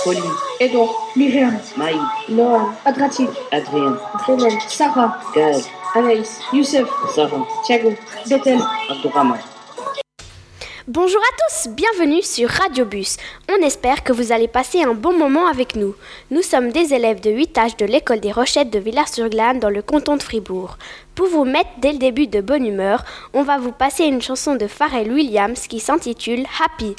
Pauline, Edouard, Myriam, Maï, Noam, Adratik, Adrien, Drenel, Sarah, Gaz, Anaïs, Youssef, Sarah, Thiago, Bethel. Abdourahman. Bonjour à tous, bienvenue sur Radio Bus. On espère que vous allez passer un bon moment avec nous. Nous sommes des élèves de 8 de l'école des Rochettes de Villars-sur-Glâne dans le canton de Fribourg. Pour vous mettre dès le début de bonne humeur, on va vous passer une chanson de Pharrell Williams qui s'intitule Happy.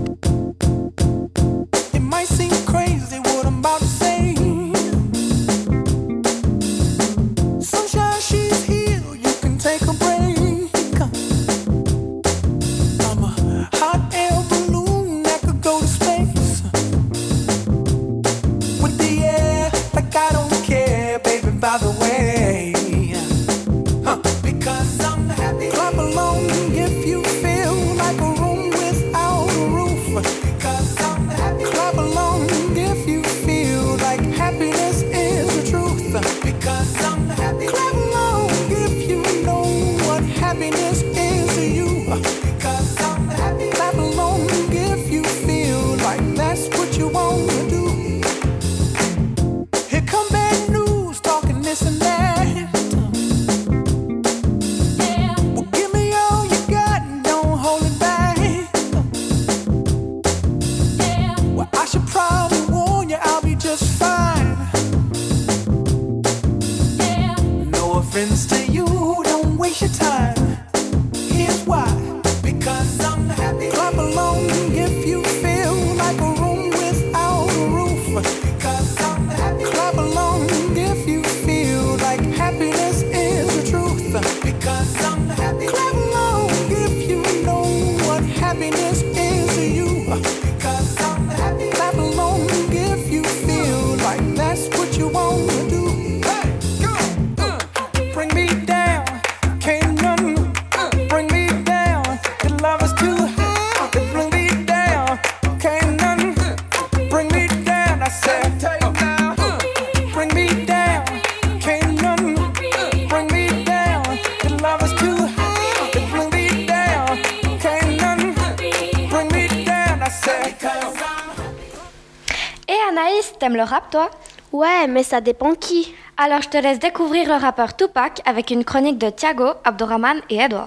T'aimes le rap, toi? Ouais, mais ça dépend qui. Alors je te laisse découvrir le rappeur Tupac avec une chronique de Thiago, Abdourahman et Edouard.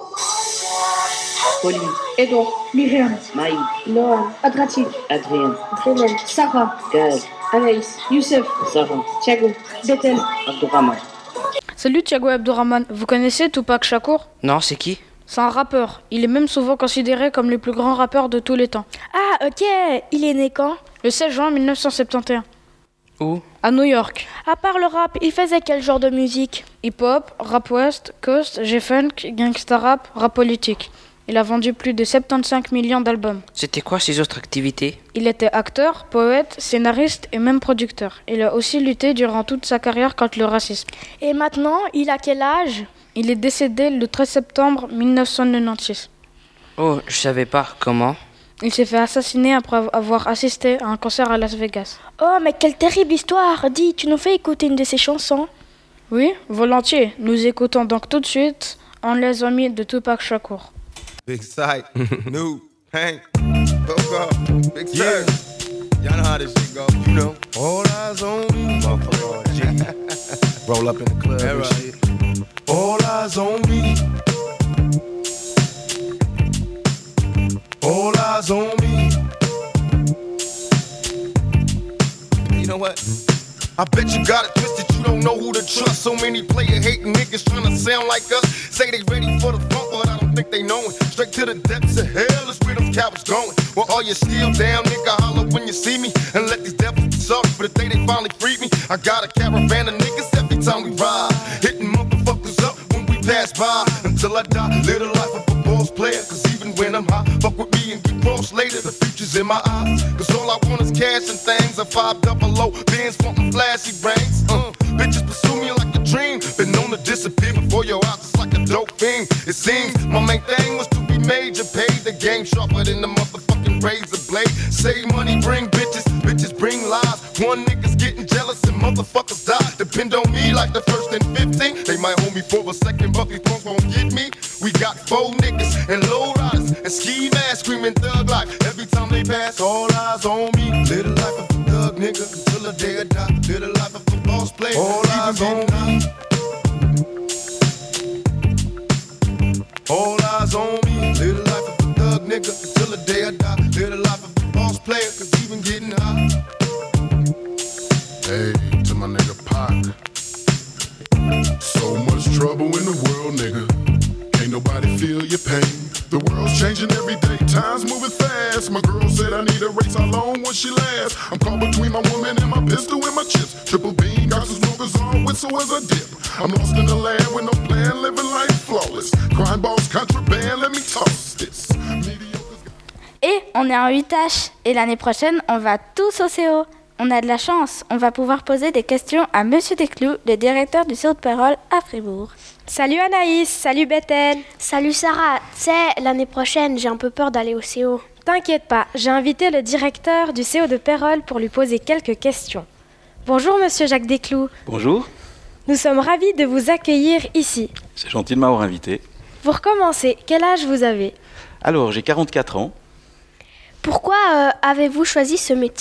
Pauline, Edouard, Myriam, Maï, Noam, Adratik, Adrien, Drenel, Sarah, Gaz, Anaïs, Youssef, Sarah, Thiago, Bethel. Abdourahman. Salut Thiago et Abdourahman, vous connaissez Tupac Shakur? Non, c'est qui? C'est un rappeur, il est même souvent considéré comme le plus grand rappeur de tous les temps. Ah, ok, il est né quand? Le 16 juin 1971. Où? À New York. À part le rap, il faisait quel genre de musique? Hip-hop, rap west, coast, G-funk, gangsta rap, rap politique. Il a vendu plus de 75 millions d'albums. C'était quoi ses autres activités? Il était acteur, poète, scénariste et même producteur. Il a aussi lutté durant toute sa carrière contre le racisme. Et maintenant, il a quel âge? Il est décédé le 13 septembre 1996. Oh, je savais pas. Comment? Il s'est fait assassiner après avoir assisté à un concert à Las Vegas. Oh, mais quelle terrible histoire! Dis, tu nous fais écouter une de ses chansons? Oui, volontiers. Nous écoutons donc tout de suite On les amis de Tupac Shakur. Big sight, new, Hank, Coco, big sight. Y'all know how this shit go, you know. All eyes on me, motherfucker. G. Roll up in the club and shit. All eyes on me. All eyes on me. You know what? I bet you got it twisted, you don't know who to trust. So many player hating niggas trying to sound like us. Say they ready for the front, but I don't think they know it. Straight to the depths of hell is where them cowards going. Well, all you still down, nigga, holler when you see me. And let these devils be sorry for the day they finally freed me. I got a caravan of niggas every time we ride. Hitting motherfuckers up when we pass by. Until I die, live the life of a boss player. Cause even when I'm high, fuck with me and get crossed later. The future's in my eyes. Cause all I want is cash and things. A 500, bands wanting flashy brains. Bitches pursue me like a dream. Been known to disappear before your eyes, it's like a dope thing. It seems my main thing was to be major. Paid the game sharper than the motherfucking razor blade. Save money, bring bitches, bitches bring lies. One nigga's getting jealous and motherfuckers die. Depend on me like the first and 15. They might hold me for a second, but these punks won't get me. We got 4 niggas and low riders and ski masks screaming thug life. Every time they pass, all eyes on me. Live the life of thug nigga until the day I die. Live the life of a boss player. All eyes on me. All eyes on me. Live the life of a thug nigga until the day I die. Live the life of a boss player, cause even getting high. Hey, to my nigga Pac. So much trouble in the world, nigga. Ain't nobody feel your pain. The world's changing every day, time's moving fast. My girl said I need a race, how long will she last? I'm caught between my woman and my pistol and my chips. Triple beam, got some smokers on, whistle as I dip. I'm lost in the land with no plan, living life flawless. Crime boss, contraband, let me toss this. Et on est en 8H, et l'année prochaine, on va tous au CO. On a de la chance, on va pouvoir poser des questions à Monsieur Desclous, le directeur du CO de Pérol à Fribourg. Salut Anaïs, salut Bethel. Salut Sarah, tu sais, l'année prochaine, j'ai un peu peur d'aller au CO. T'inquiète pas, j'ai invité le directeur du CO de Pérol pour lui poser quelques questions. Bonjour Monsieur Jacques Desclous. Bonjour. Nous sommes ravis de vous accueillir ici. C'est gentil de m'avoir invité. Pour commencer, quel âge vous avez ? Alors, j'ai 44 ans. Pourquoi avez-vous choisi ce métier ?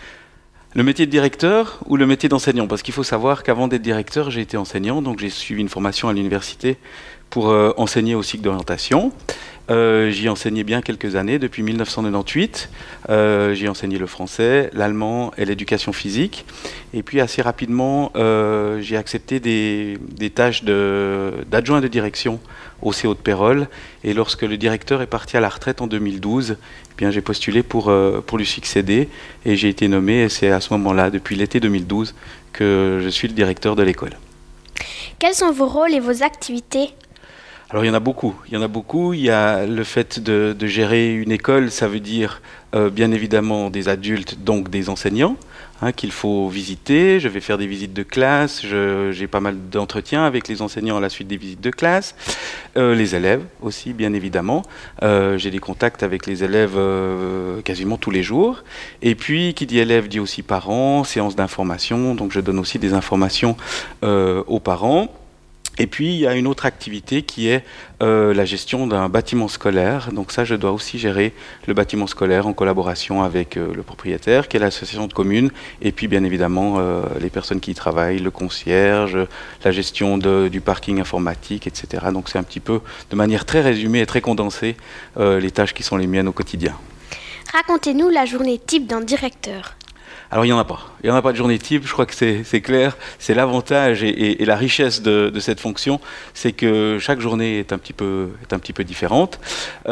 Le métier de directeur ou le métier d'enseignant ? Parce qu'il faut savoir qu'avant d'être directeur, j'ai été enseignant, donc j'ai suivi une formation à l'université pour enseigner au cycle d'orientation. J'y enseignais bien quelques années, depuis 1998. J'y enseigné le français, l'allemand et l'éducation physique. Et puis assez rapidement, j'ai accepté des tâches d'adjoint de direction au CO de Pérol. Et lorsque le directeur est parti à la retraite en 2012, eh bien, j'ai postulé pour lui succéder et j'ai été nommé. Et c'est à ce moment-là, depuis l'été 2012, que je suis le directeur de l'école. Quels sont vos rôles et vos activités ? Alors il y en a beaucoup. Il y a le fait de gérer une école, ça veut dire bien évidemment des adultes, donc des enseignants, qu'il faut visiter. Je vais faire des visites de classe, j'ai pas mal d'entretiens avec les enseignants à la suite des visites de classe. Les élèves aussi, bien évidemment. J'ai des contacts avec les élèves quasiment tous les jours. Et puis, qui dit élève dit aussi parents, séances d'information. Donc je donne aussi des informations aux parents. Et puis, il y a une autre activité qui est la gestion d'un bâtiment scolaire. Donc ça, je dois aussi gérer le bâtiment scolaire en collaboration avec le propriétaire, qui est l'association de communes, et puis bien évidemment les personnes qui y travaillent, le concierge, la gestion du parking informatique, etc. Donc c'est un petit peu, de manière très résumée et très condensée, les tâches qui sont les miennes au quotidien. Racontez-nous la journée type d'un directeur. Alors il n'y en a pas. Il n'y en a pas de journée type, je crois que c'est clair. C'est l'avantage et la richesse de cette fonction, c'est que chaque journée est un petit peu différente.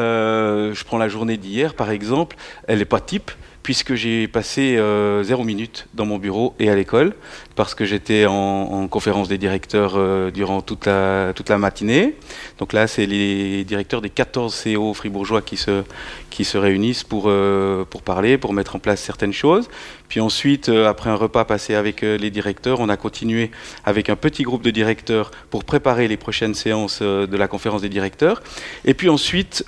Je prends la journée d'hier par exemple, elle n'est pas type, puisque j'ai passé 0 minute dans mon bureau et à l'école, parce que j'étais en conférence des directeurs durant toute la matinée. Donc là, c'est les directeurs des 14 CO fribourgeois qui se réunissent pour parler, pour mettre en place certaines choses. Puis ensuite, après un repas passé avec les directeurs, on a continué avec un petit groupe de directeurs pour préparer les prochaines séances de la conférence des directeurs. Et puis ensuite,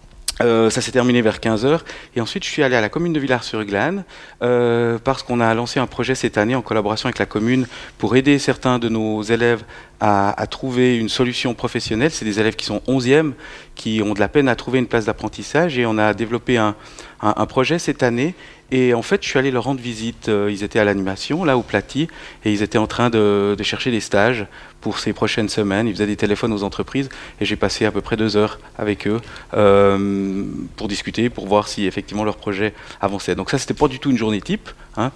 ça s'est terminé vers 15h. Et ensuite, je suis allé à la commune de Villars-sur-Glane parce qu'on a lancé un projet cette année en collaboration avec la commune pour aider certains de nos élèves à trouver une solution professionnelle. C'est des élèves qui sont 11e, qui ont de la peine à trouver une place d'apprentissage. Et on a développé un projet cette année. Et en fait, je suis allé leur rendre visite. Ils étaient à l'animation, là, au Platy, et ils étaient en train de chercher des stages pour ces prochaines semaines. Ils faisaient des téléphones aux entreprises, et j'ai passé à peu près 2 heures avec eux pour discuter, pour voir si effectivement leur projet avançait. Donc ça, c'était pas du tout une journée type.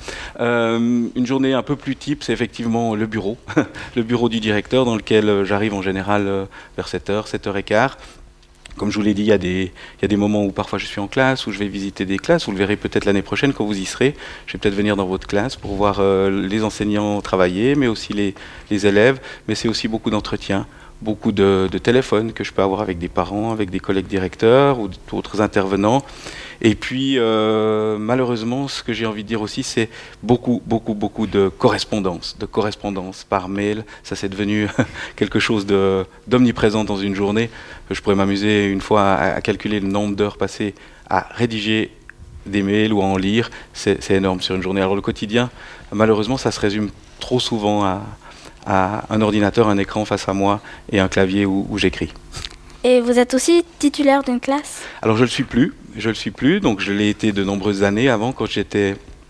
Une journée un peu plus type, c'est effectivement le bureau, le bureau du directeur, dans lequel j'arrive en général vers 7h, 7h15. Comme je vous l'ai dit, il y a des moments où parfois je suis en classe, où je vais visiter des classes. Vous le verrez peut-être l'année prochaine quand vous y serez. Je vais peut-être venir dans votre classe pour voir les enseignants travailler, mais aussi les élèves. Mais c'est aussi beaucoup d'entretiens, beaucoup de téléphones que je peux avoir avec des parents, avec des collègues directeurs ou d'autres intervenants. Et puis, malheureusement, ce que j'ai envie de dire aussi, c'est beaucoup de correspondance par mail. Ça, c'est devenu quelque chose d'omniprésent dans une journée. Je pourrais m'amuser une fois à calculer le nombre d'heures passées à rédiger des mails ou à en lire. C'est énorme sur une journée. Alors, le quotidien, malheureusement, ça se résume trop souvent à un ordinateur, un écran face à moi et un clavier où j'écris. Et vous êtes aussi titulaire d'une classe ? Alors je le suis plus, donc je l'ai été de nombreuses années avant quand j'étais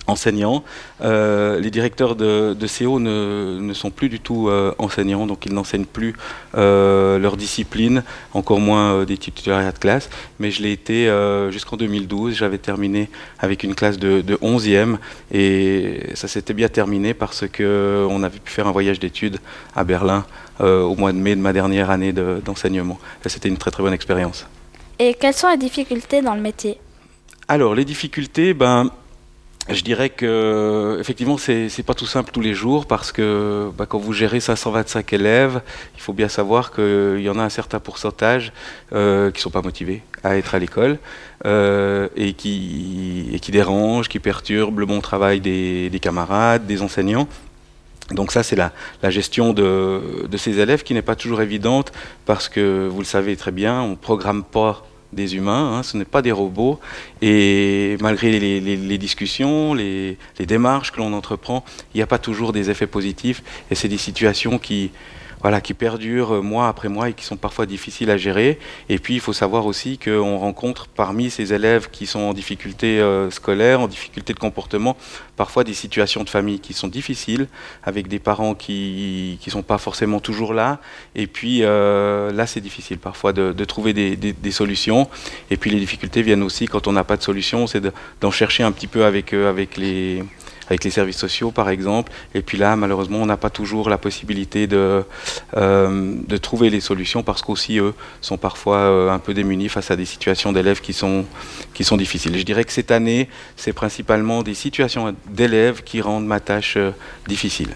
enseignants. Les directeurs de CO ne sont plus du tout enseignants, donc ils n'enseignent plus leur discipline, encore moins des titulaires de classe. Mais je l'ai été jusqu'en 2012. J'avais terminé avec une classe de 11e et ça s'était bien terminé parce qu'on avait pu faire un voyage d'études à Berlin au mois de mai de ma dernière année d'enseignement. Et c'était une très très bonne expérience. Et quelles sont les difficultés dans le métier? Alors les difficultés, je dirais que effectivement c'est pas tout simple tous les jours parce que quand vous gérez 525 élèves, il faut bien savoir qu'il y en a un certain pourcentage qui sont pas motivés à être à l'école et qui dérangent, qui perturbent le bon travail des camarades, des enseignants. Donc ça, c'est la gestion de ces élèves qui n'est pas toujours évidente parce que, vous le savez très bien, on ne programme pas des humains, ce n'est pas des robots. Et malgré les discussions, les démarches que l'on entreprend, il n'y a pas toujours des effets positifs. Et c'est des situations qui perdurent mois après mois et qui sont parfois difficiles à gérer. Et puis, il faut savoir aussi qu'on rencontre parmi ces élèves qui sont en difficulté scolaire, en difficulté de comportement, parfois des situations de famille qui sont difficiles, avec des parents qui sont pas forcément toujours là. Et puis, là, c'est difficile parfois de trouver des solutions. Et puis, les difficultés viennent aussi quand on n'a pas de solution, c'est d'en chercher un petit peu avec les services sociaux, par exemple. Et puis là, malheureusement, on n'a pas toujours la possibilité de trouver les solutions parce qu'aussi, eux, sont parfois un peu démunis face à des situations d'élèves qui sont difficiles. Je dirais que cette année, c'est principalement des situations d'élèves qui rendent ma tâche difficile.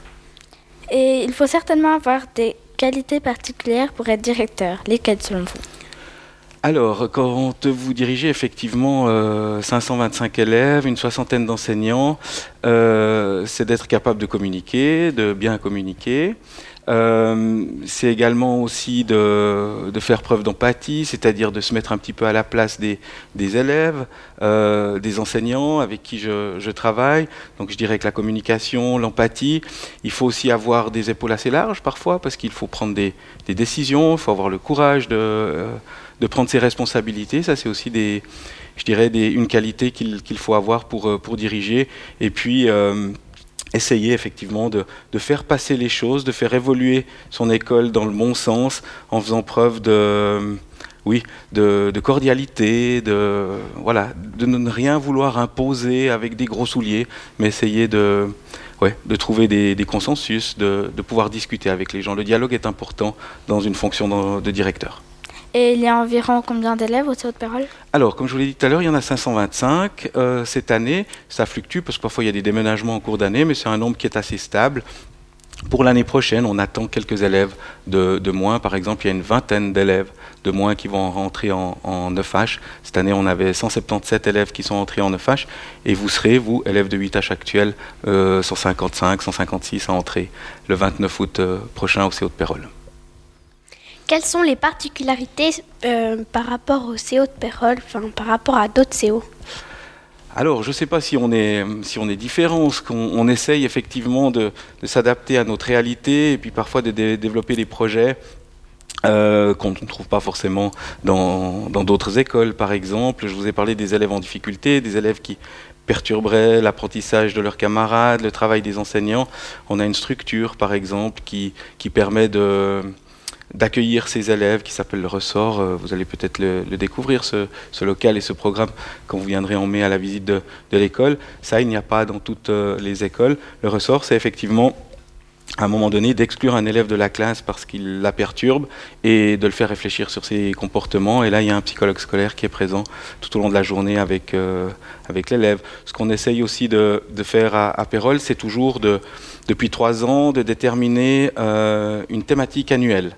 Et il faut certainement avoir des qualités particulières pour être directeur. Lesquelles, selon vous? Alors, quand vous dirigez effectivement 525 élèves, une soixantaine d'enseignants, c'est d'être capable de communiquer, de bien communiquer. C'est également aussi de faire preuve d'empathie, c'est-à-dire de se mettre un petit peu à la place des élèves, des enseignants avec qui je travaille. Donc je dirais que la communication, l'empathie, il faut aussi avoir des épaules assez larges parfois parce qu'il faut prendre des décisions, il faut avoir le courage de prendre ses responsabilités. Ça, c'est aussi une qualité qu'il faut avoir pour diriger. Et puis, essayer effectivement de faire passer les choses, de faire évoluer son école dans le bon sens, en faisant preuve de cordialité, de ne rien vouloir imposer avec des gros souliers, mais essayer de trouver des consensus, de pouvoir discuter avec les gens. Le dialogue est important dans une fonction de directeur. Et il y a environ combien d'élèves au CO de Pérol? Alors, comme je vous l'ai dit tout à l'heure, il y en a 525 cette année. Ça fluctue parce que parfois il y a des déménagements en cours d'année, mais c'est un nombre qui est assez stable. Pour l'année prochaine, on attend quelques élèves de moins. Par exemple, il y a une vingtaine d'élèves de moins qui vont rentrer en 9H. Cette année, on avait 177 élèves qui sont entrés en 9H. Et vous serez, vous, élèves de 8H actuels, 155, 156 à entrer le 29 août prochain au CO de Pérol. Quelles sont les particularités par rapport au CO de Pérol, par rapport à d'autres CO? Alors, je ne sais pas si on est différent, on essaye effectivement de s'adapter à notre réalité et puis parfois de développer des projets qu'on ne trouve pas forcément dans d'autres écoles, par exemple. Je vous ai parlé des élèves en difficulté, des élèves qui perturberaient l'apprentissage de leurs camarades, le travail des enseignants. On a une structure, par exemple, qui permet d'accueillir ces élèves qui s'appelle le Ressort. Vous allez peut-être le découvrir, ce local et ce programme, quand vous viendrez en mai à la visite de l'école. Ça, il n'y a pas dans toutes les écoles. Le Ressort, c'est effectivement, à un moment donné, d'exclure un élève de la classe parce qu'il la perturbe et de le faire réfléchir sur ses comportements. Et là, il y a un psychologue scolaire qui est présent tout au long de la journée avec l'élève. Ce qu'on essaye aussi de faire à Pérol, c'est toujours, depuis 3 ans, de déterminer une thématique annuelle.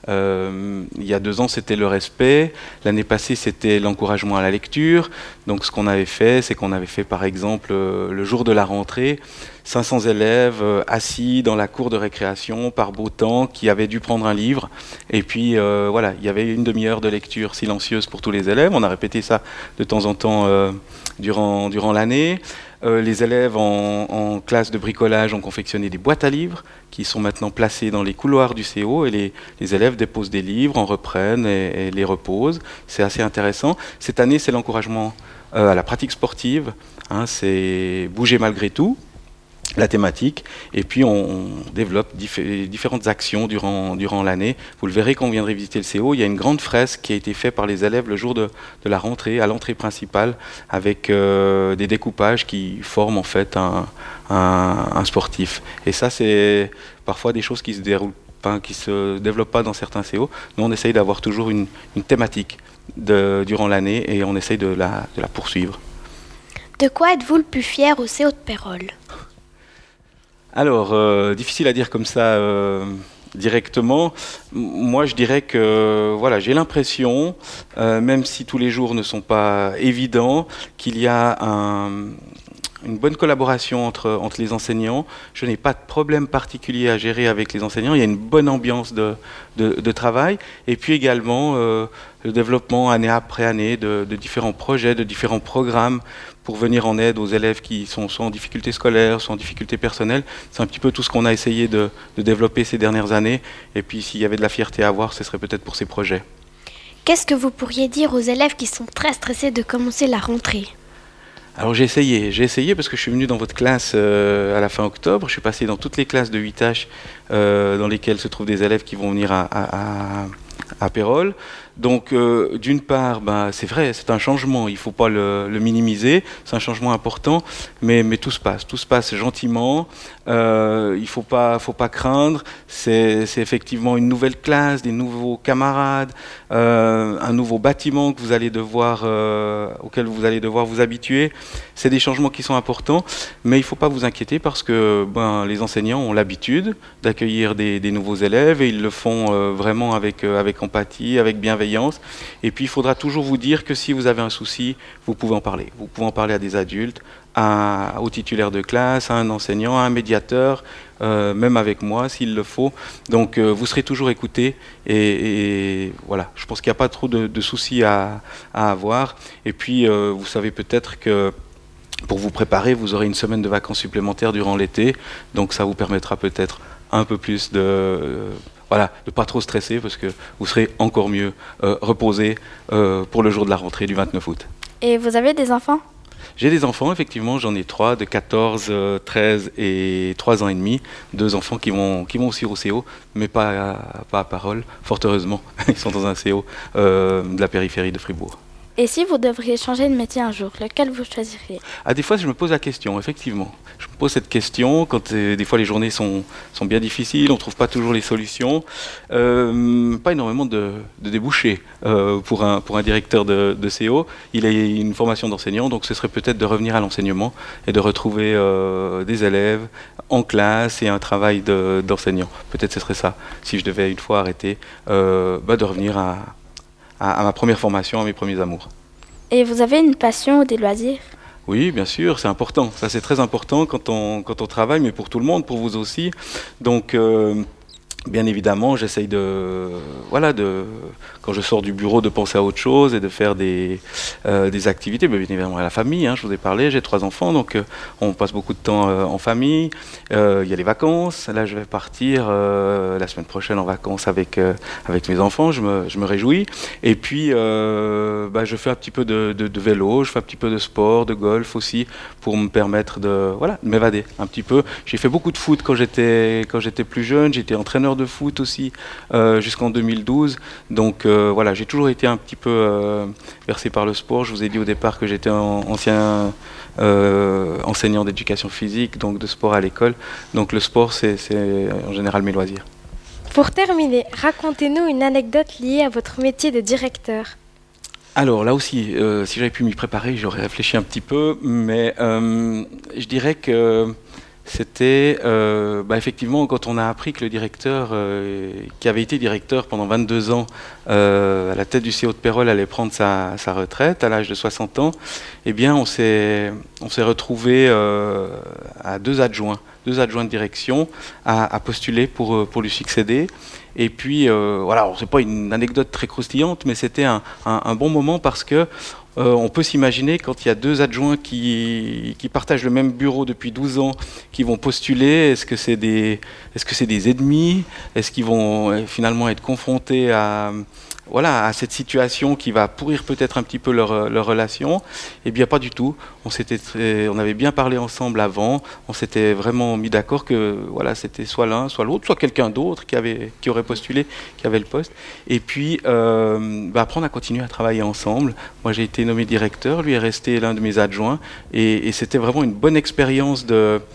Il y a 2 ans, c'était le respect. L'année passée, c'était l'encouragement à la lecture. Donc, ce qu'on avait fait, c'est qu'on avait fait, par exemple, le jour de la rentrée, 500 élèves assis dans la cour de récréation par beau temps qui avaient dû prendre un livre. Et puis, il y avait une demi-heure de lecture silencieuse pour tous les élèves. On a répété ça de temps en temps durant l'année. Les élèves en classe de bricolage ont confectionné des boîtes à livres qui sont maintenant placées dans les couloirs du CO et les élèves déposent des livres, en reprennent et les reposent. C'est assez intéressant. Cette année, c'est l'encouragement à la pratique sportive. C'est bouger malgré tout, la thématique, et puis on développe différentes actions durant l'année. Vous le verrez quand on viendrait visiter le CO, il y a une grande fresque qui a été faite par les élèves le jour de la rentrée, à l'entrée principale, avec des découpages qui forment en fait un sportif. Et ça, c'est parfois des choses qui se développent pas dans certains CO. Nous, on essaye d'avoir toujours une thématique durant l'année et on essaye de la poursuivre. De quoi êtes-vous le plus fier au CO de Pérols ? Alors, difficile à dire comme ça directement. Moi, je dirais que j'ai l'impression, même si tous les jours ne sont pas évidents, qu'il y a une bonne collaboration entre les enseignants. Je n'ai pas de problème particulier à gérer avec les enseignants. Il y a une bonne ambiance de travail. Et puis également, le développement année après année de différents projets, de différents programmes pour venir en aide aux élèves qui sont soit en difficulté scolaire, soit en difficulté personnelle. C'est un petit peu tout ce qu'on a essayé de développer ces dernières années. Et puis s'il y avait de la fierté à avoir, ce serait peut-être pour ces projets. Qu'est-ce que vous pourriez dire aux élèves qui sont très stressés de commencer la rentrée ? Alors j'ai essayé parce que je suis venu dans votre classe à la fin octobre. Je suis passé dans toutes les classes de 8H dans lesquelles se trouvent des élèves qui vont venir à Pérols. Donc d'une part, c'est vrai, c'est un changement, il ne faut pas le minimiser, c'est un changement important, mais tout se passe gentiment, il ne faut pas craindre, c'est effectivement une nouvelle classe, des nouveaux camarades, un nouveau bâtiment que auquel vous allez devoir vous habituer. C'est des changements qui sont importants, mais il ne faut pas vous inquiéter parce que les enseignants ont l'habitude d'accueillir des nouveaux élèves et ils le font vraiment avec empathie, avec bienveillance. Et puis il faudra toujours vous dire que si vous avez un souci, vous pouvez en parler. Vous pouvez en parler à des adultes, au titulaire de classe, à un enseignant, à un médiateur, même avec moi s'il le faut. Donc vous serez toujours écoutés et voilà, je pense qu'il n'y a pas trop de soucis à avoir. Et puis vous savez peut-être que pour vous préparer, vous aurez une semaine de vacances supplémentaires durant l'été, donc ça vous permettra peut-être un peu plus de pas trop stresser parce que vous serez encore mieux reposé pour le jour de la rentrée du 29 août. Et vous avez des enfants ? J'ai des enfants, effectivement, j'en ai 3, de 14, 13 et 3 ans et demi. 2 enfants qui vont aussi au CO, mais pas à Pérols, fort heureusement. Ils sont dans un CO de la périphérie de Fribourg. Et si vous devriez changer de métier un jour, lequel vous choisiriez ? Des fois, je me pose la question, effectivement. Je me pose cette question quand des fois les journées sont bien difficiles, on ne trouve pas toujours les solutions. Pas énormément de débouchés pour un directeur de CO. Il a une formation d'enseignant, donc ce serait peut-être de revenir à l'enseignement et de retrouver des élèves en classe et un travail d'enseignant. Peut-être ce serait ça, si je devais une fois arrêter, de revenir à ma première formation, à mes premiers amours. Et vous avez une passion ou des loisirs ? Oui, bien sûr, c'est important. Ça, c'est très important quand on travaille, mais pour tout le monde, pour vous aussi. Donc, bien évidemment, j'essaye quand je sors du bureau, de penser à autre chose et de faire des activités. Bien évidemment, à la famille, je vous ai parlé, j'ai 3 enfants, donc on passe beaucoup de temps en famille. Il y a les vacances. Là, je vais partir la semaine prochaine en vacances avec mes enfants. Je me réjouis. Et puis, je fais un petit peu de vélo, je fais un petit peu de sport, de golf aussi, pour me permettre de m'évader un petit peu. J'ai fait beaucoup de foot quand j'étais plus jeune. J'étais entraîneur de foot aussi jusqu'en 2012. Donc j'ai toujours été un petit peu versé par le sport. Je vous ai dit au départ que j'étais ancien enseignant d'éducation physique, donc de sport à l'école. Donc le sport, c'est en général mes loisirs. Pour terminer, racontez-nous une anecdote liée à votre métier de directeur. Alors là aussi, si j'avais pu m'y préparer, j'aurais réfléchi un petit peu, mais je dirais que c'était effectivement quand on a appris que le directeur, qui avait été directeur pendant 22 ans à la tête du CO de Pérols, allait prendre sa retraite à l'âge de 60 ans, eh bien on s'est retrouvé à deux adjoints de direction à postuler pour lui succéder. Et puis c'est pas une anecdote très croustillante, mais c'était un bon moment parce que on peut s'imaginer quand il y a 2 adjoints qui partagent le même bureau depuis 12 ans, qui vont postuler, est-ce que c'est des ennemis? Est-ce qu'ils vont finalement être confrontés à à cette situation qui va pourrir peut-être un petit peu leur relation. Eh bien, pas du tout. On avait bien parlé ensemble avant. On s'était vraiment mis d'accord que c'était soit l'un, soit l'autre, soit quelqu'un d'autre qui aurait postulé, qui avait le poste. Et puis, après, on a continué à travailler ensemble. Moi, j'ai été nommé directeur. Lui est resté l'un de mes adjoints. Et c'était vraiment une bonne expérience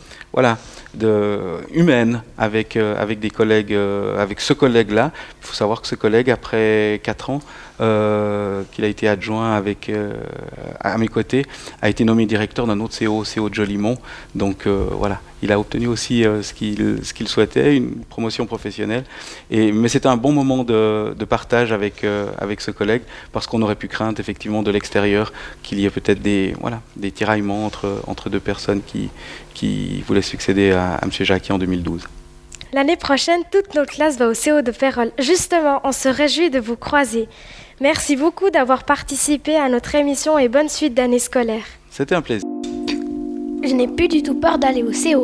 humaine avec des collègues, avec ce collègue-là. Il faut savoir que ce collègue, après 4 ans qu'il a été adjoint à mes côtés, a été nommé directeur d'un autre CO de Jolimont. Donc il a obtenu aussi ce qu'il souhaitait, une promotion professionnelle. Mais c'était un bon moment de partage avec ce collègue, parce qu'on aurait pu craindre effectivement de l'extérieur qu'il y ait peut-être des tiraillements entre deux personnes qui voulaient succéder à M. Jacquet en 2012. L'année prochaine, toute notre classe va au CO de Pérol. Justement, on se réjouit de vous croiser. Merci beaucoup d'avoir participé à notre émission et bonne suite d'année scolaire. C'était un plaisir. Je n'ai plus du tout peur d'aller au CO.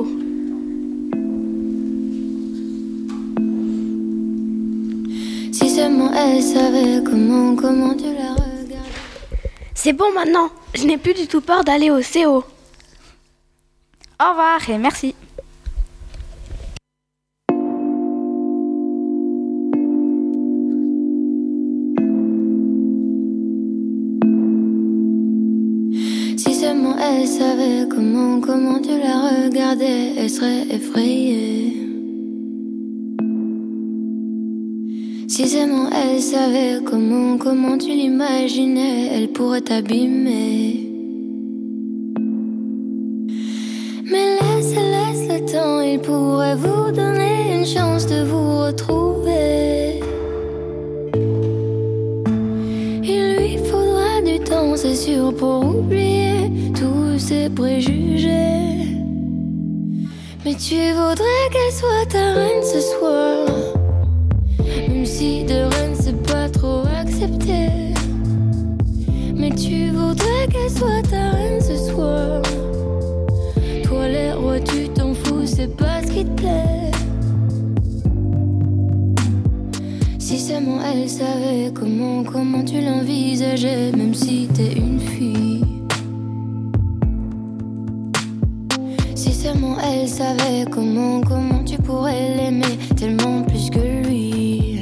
Si seulement elle savait comment tu la regardes. C'est bon maintenant, je n'ai plus du tout peur d'aller au CO. Au revoir et merci. Si seulement elle savait comment tu la regardais, elle serait effrayée. Si seulement elle savait comment tu l'imaginais, elle pourrait t'abîmer. Mais laisse le temps, il pourrait vous donner une chance de vous retrouver. Il lui faudra du temps, c'est sûr, pour oublier tous ses préjugés. Mais tu voudrais qu'elle soit ta reine ce soir, même si de reine c'est pas trop accepté. Mais tu voudrais qu'elle soit ta reine ce soir. Toi les rois tu t'en fous, c'est pas ce qui te plaît. Si seulement elle savait comment tu l'envisageais, même si t'es une fille. Si seulement elle savait comment tu pourrais l'aimer tellement plus que lui.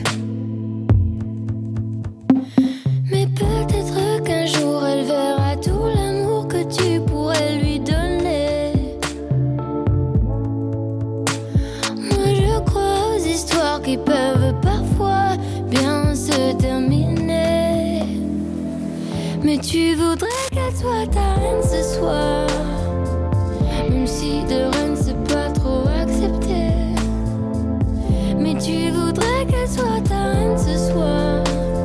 Mais peut-être qu'un jour elle verra tout l'amour que tu pourrais lui donner. Moi je crois aux histoires qui peuvent parfois bien se terminer. Mais tu voudrais qu'elle soit ta reine ce soir, même si de reine c'est pas trop accepté. Mais tu voudrais qu'elle soit ta reine ce soir.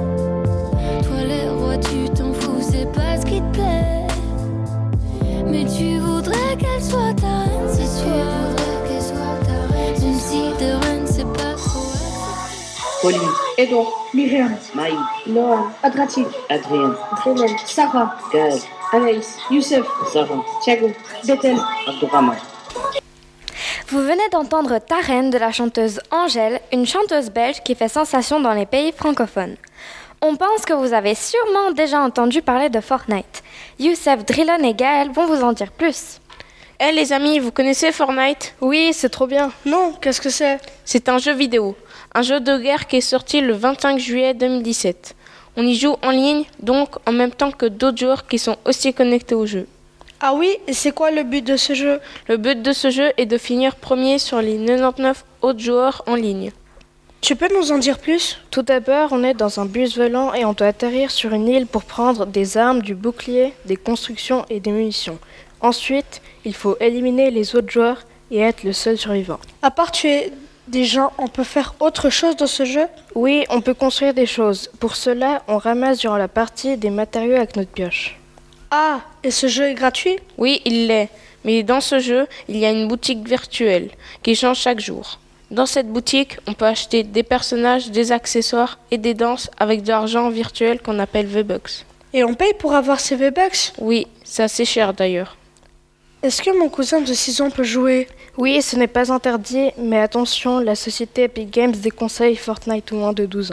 Toi les rois tu t'en fous, c'est pas ce qui te plaît. Mais tu voudrais qu'elle soit ta reine ce soir. Même si de reine c'est pas trop accepté. Pauline, Edouard, Myriam, Maï, Lohan, Adratik, Adrien, Trémen, Sarah, Gaël, Anaïs, Youssef, Sarah, Thiago, Bethel, Abdourahman. Vous venez d'entendre Tarenne de la chanteuse Angèle, une chanteuse belge qui fait sensation dans les pays francophones. On pense que vous avez sûrement déjà entendu parler de Fortnite. Youssef, Drillon et Gaël vont vous en dire plus. Eh les amis, vous connaissez Fortnite ? Oui, c'est trop bien. Non, qu'est-ce que c'est ? C'est un jeu vidéo, un jeu de guerre qui est sorti le 25 juillet 2017. On y joue en ligne, donc en même temps que d'autres joueurs qui sont aussi connectés au jeu. Ah oui, et c'est quoi le but de ce jeu ? Le but de ce jeu est de finir premier sur les 99 autres joueurs en ligne. Tu peux nous en dire plus ? Tout d'abord, on est dans un bus volant et on doit atterrir sur une île pour prendre des armes, du bouclier, des constructions et des munitions. Ensuite, il faut éliminer les autres joueurs et être le seul survivant. À part tuer des gens, on peut faire autre chose dans ce jeu ? Oui, on peut construire des choses. Pour cela, on ramasse durant la partie des matériaux avec notre pioche. Ah, et ce jeu est gratuit ? Oui, il l'est. Mais dans ce jeu, il y a une boutique virtuelle qui change chaque jour. Dans cette boutique, on peut acheter des personnages, des accessoires et des danses avec de l'argent virtuel qu'on appelle V-Bucks. Et on paye pour avoir ces V-Bucks ? Oui, c'est assez cher d'ailleurs. Est-ce que mon cousin de 6 ans peut jouer ? Oui, ce n'est pas interdit, mais attention, la société Epic Games déconseille Fortnite aux moins de 12 ans.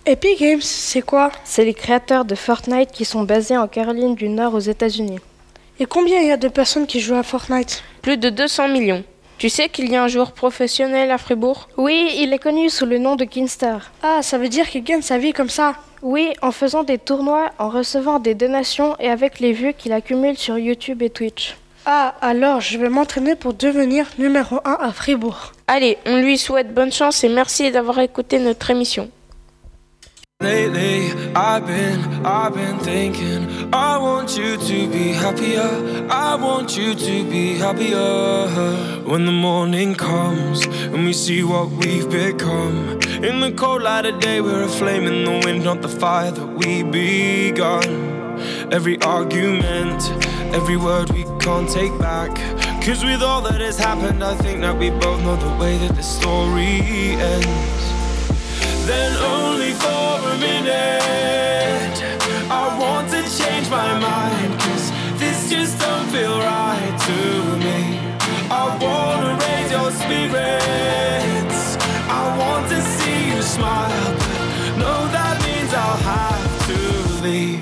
Epic Games, c'est quoi? C'est les créateurs de Fortnite qui sont basés en Caroline du Nord aux États-Unis. Et combien il y a de personnes qui jouent à Fortnite? Plus de 200 millions. Tu sais qu'il y a un joueur professionnel à Fribourg? Oui, il est connu sous le nom de Kinstar. Ah, ça veut dire qu'il gagne sa vie comme ça? Oui, en faisant des tournois, en recevant des donations et avec les vues qu'il accumule sur YouTube et Twitch. Ah, alors je vais m'entraîner pour devenir numéro 1 à Fribourg. Allez, on lui souhaite bonne chance et merci d'avoir écouté notre émission. Lately, I've been thinking, I want you to be happier, I want you to be happier. When the morning comes and we see what we've become, in the cold light of day we're a flame in the wind, not the fire that we begun. Every argument, every word we can't take back, 'cause with all that has happened I think that we both know the way that the story ends. Then only for a minute I want to change my mind, 'cause this just don't feel right to me. I wanna raise your spirits, I want to see you smile, but no, that means I'll have to leave.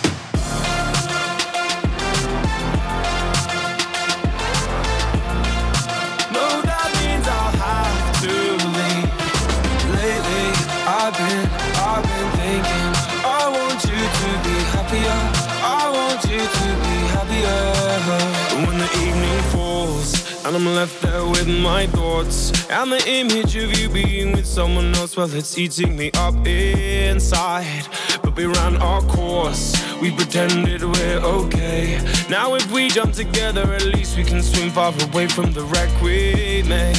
No, that means I'll have to leave. Lately I've been thinking, I want you to be happier, I want you to be happier. When the evening falls and I'm left there with my thoughts, and the image of you being with someone else, well, it's eating me up inside. But we ran our course, we pretended we're okay. Now if we jump together, at least we can swim far away from the wreck we made.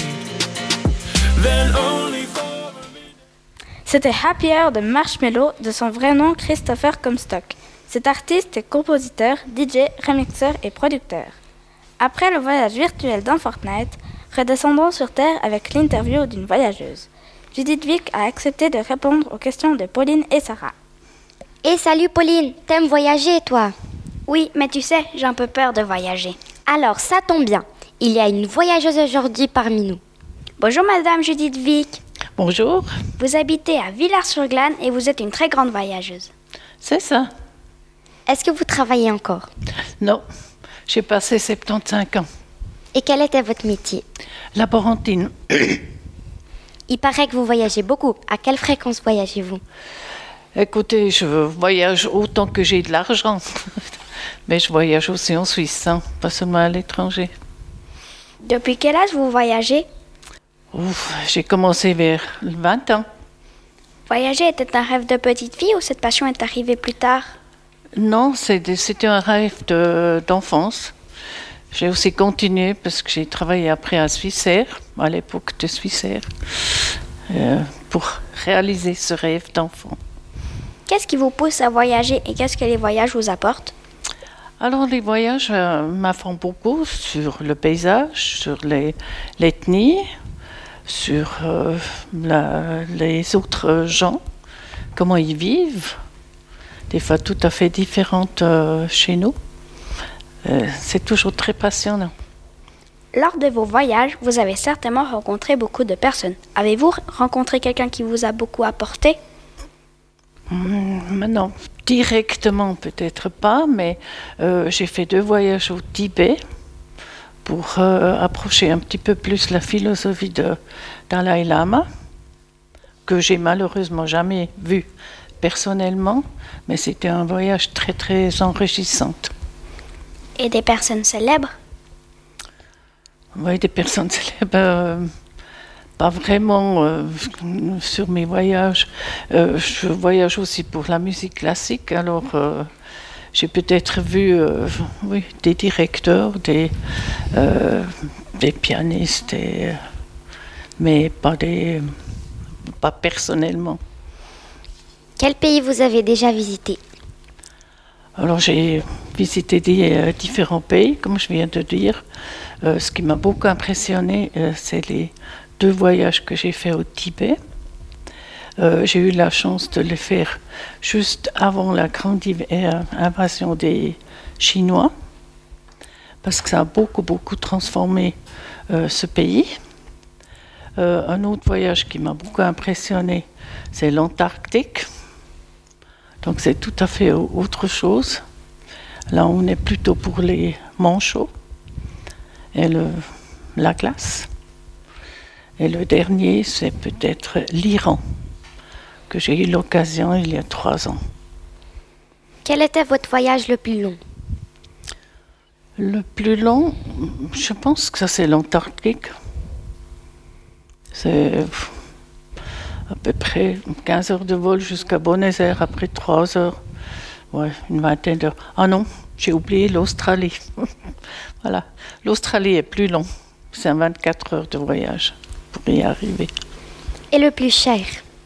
Then only for... C'était Happier de Marshmello, de son vrai nom Christopher Comstock. Cet artiste est compositeur, DJ, remixeur et producteur. Après le voyage virtuel dans Fortnite, redescendons sur Terre avec l'interview d'une voyageuse. Judith Vick a accepté de répondre aux questions de Pauline et Sarah. Et salut Pauline, t'aimes voyager toi? Oui, mais tu sais, j'ai un peu peur de voyager. Alors ça tombe bien, il y a une voyageuse aujourd'hui parmi nous. Bonjour Madame Judith Vick. Bonjour. Vous habitez à Villars-sur-Glâne et vous êtes une très grande voyageuse. C'est ça. Est-ce que vous travaillez encore? Non, j'ai passé 75 ans. Et quel était votre métier? Laborantine. Il paraît que vous voyagez beaucoup. À quelle fréquence voyagez-vous? Écoutez, je voyage autant que j'ai de l'argent. Mais je voyage aussi en Suisse, hein, pas seulement à l'étranger. Depuis quel âge vous voyagez? Ouf, j'ai commencé vers 20 ans. Voyager était un rêve de petite fille ou cette passion est arrivée plus tard? Non, c'était un rêve d'enfance. J'ai aussi continué parce que j'ai travaillé après à Swissair, à l'époque de Swissair, pour réaliser ce rêve d'enfant. Qu'est-ce qui vous pousse à voyager et qu'est-ce que les voyages vous apportent? Alors les voyages m'apprennent beaucoup sur le paysage, sur l'ethnie, sur les autres gens, comment ils vivent, des fois tout à fait différentes chez nous. C'est toujours très passionnant. Lors de vos voyages, vous avez certainement rencontré beaucoup de personnes. Avez-vous rencontré quelqu'un qui vous a beaucoup apporté? Non, directement peut-être pas, mais j'ai fait 2 voyages au Tibet pour approcher un petit peu plus la philosophie de Dalai Lama, que j'ai malheureusement jamais vu personnellement, mais c'était un voyage très très enrichissant. Et des personnes célèbres? Oui, des personnes célèbres, pas vraiment sur mes voyages. Je voyage aussi pour la musique classique, alors j'ai peut-être vu des directeurs, des pianistes, mais pas personnellement. Quel pays vous avez déjà visité? Alors j'ai visité différents pays, comme je viens de dire. Ce qui m'a beaucoup impressionné, c'est les 2 voyages que j'ai faits au Tibet. J'ai eu la chance de les faire juste avant la grande invasion des Chinois, parce que ça a beaucoup transformé ce pays. Un autre voyage qui m'a beaucoup impressionné, c'est l'Antarctique. Donc c'est tout à fait autre chose. Là, on est plutôt pour les manchots et la glace. Et le dernier, c'est peut-être l'Iran, que j'ai eu l'occasion il y a 3 ans. Quel était votre voyage le plus long? Le plus long, je pense que ça c'est l'Antarctique. C'est à peu près 15 heures de vol jusqu'à Buenos Aires, après 3 heures. Ouais, une vingtaine d'heures. Ah non, j'ai oublié l'Australie. Voilà, l'Australie est plus long. C'est 24 heures de voyage pour y arriver. Et le plus cher?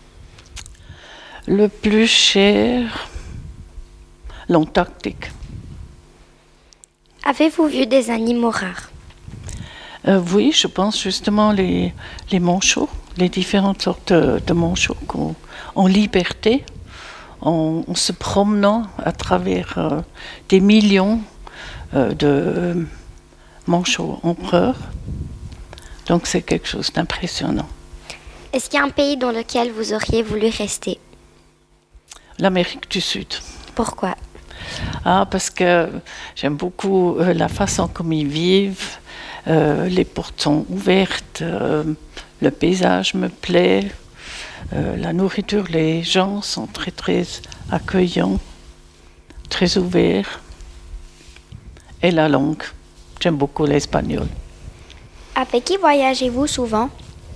Le plus cher, l'Antarctique. Avez-vous vu des animaux rares? Oui, je pense justement les manchots, les différentes sortes de manchots en liberté, en se promenant à travers des millions de manchots empereurs. Donc c'est quelque chose d'impressionnant. Est-ce qu'il y a un pays dans lequel vous auriez voulu rester? L'Amérique du Sud. Pourquoi? Parce que j'aime beaucoup la façon comme ils vivent, les portes sont ouvertes, le paysage me plaît, la nourriture, les gens sont très très accueillants, très ouverts, et la langue, j'aime beaucoup l'espagnol. Avec qui voyagez-vous souvent?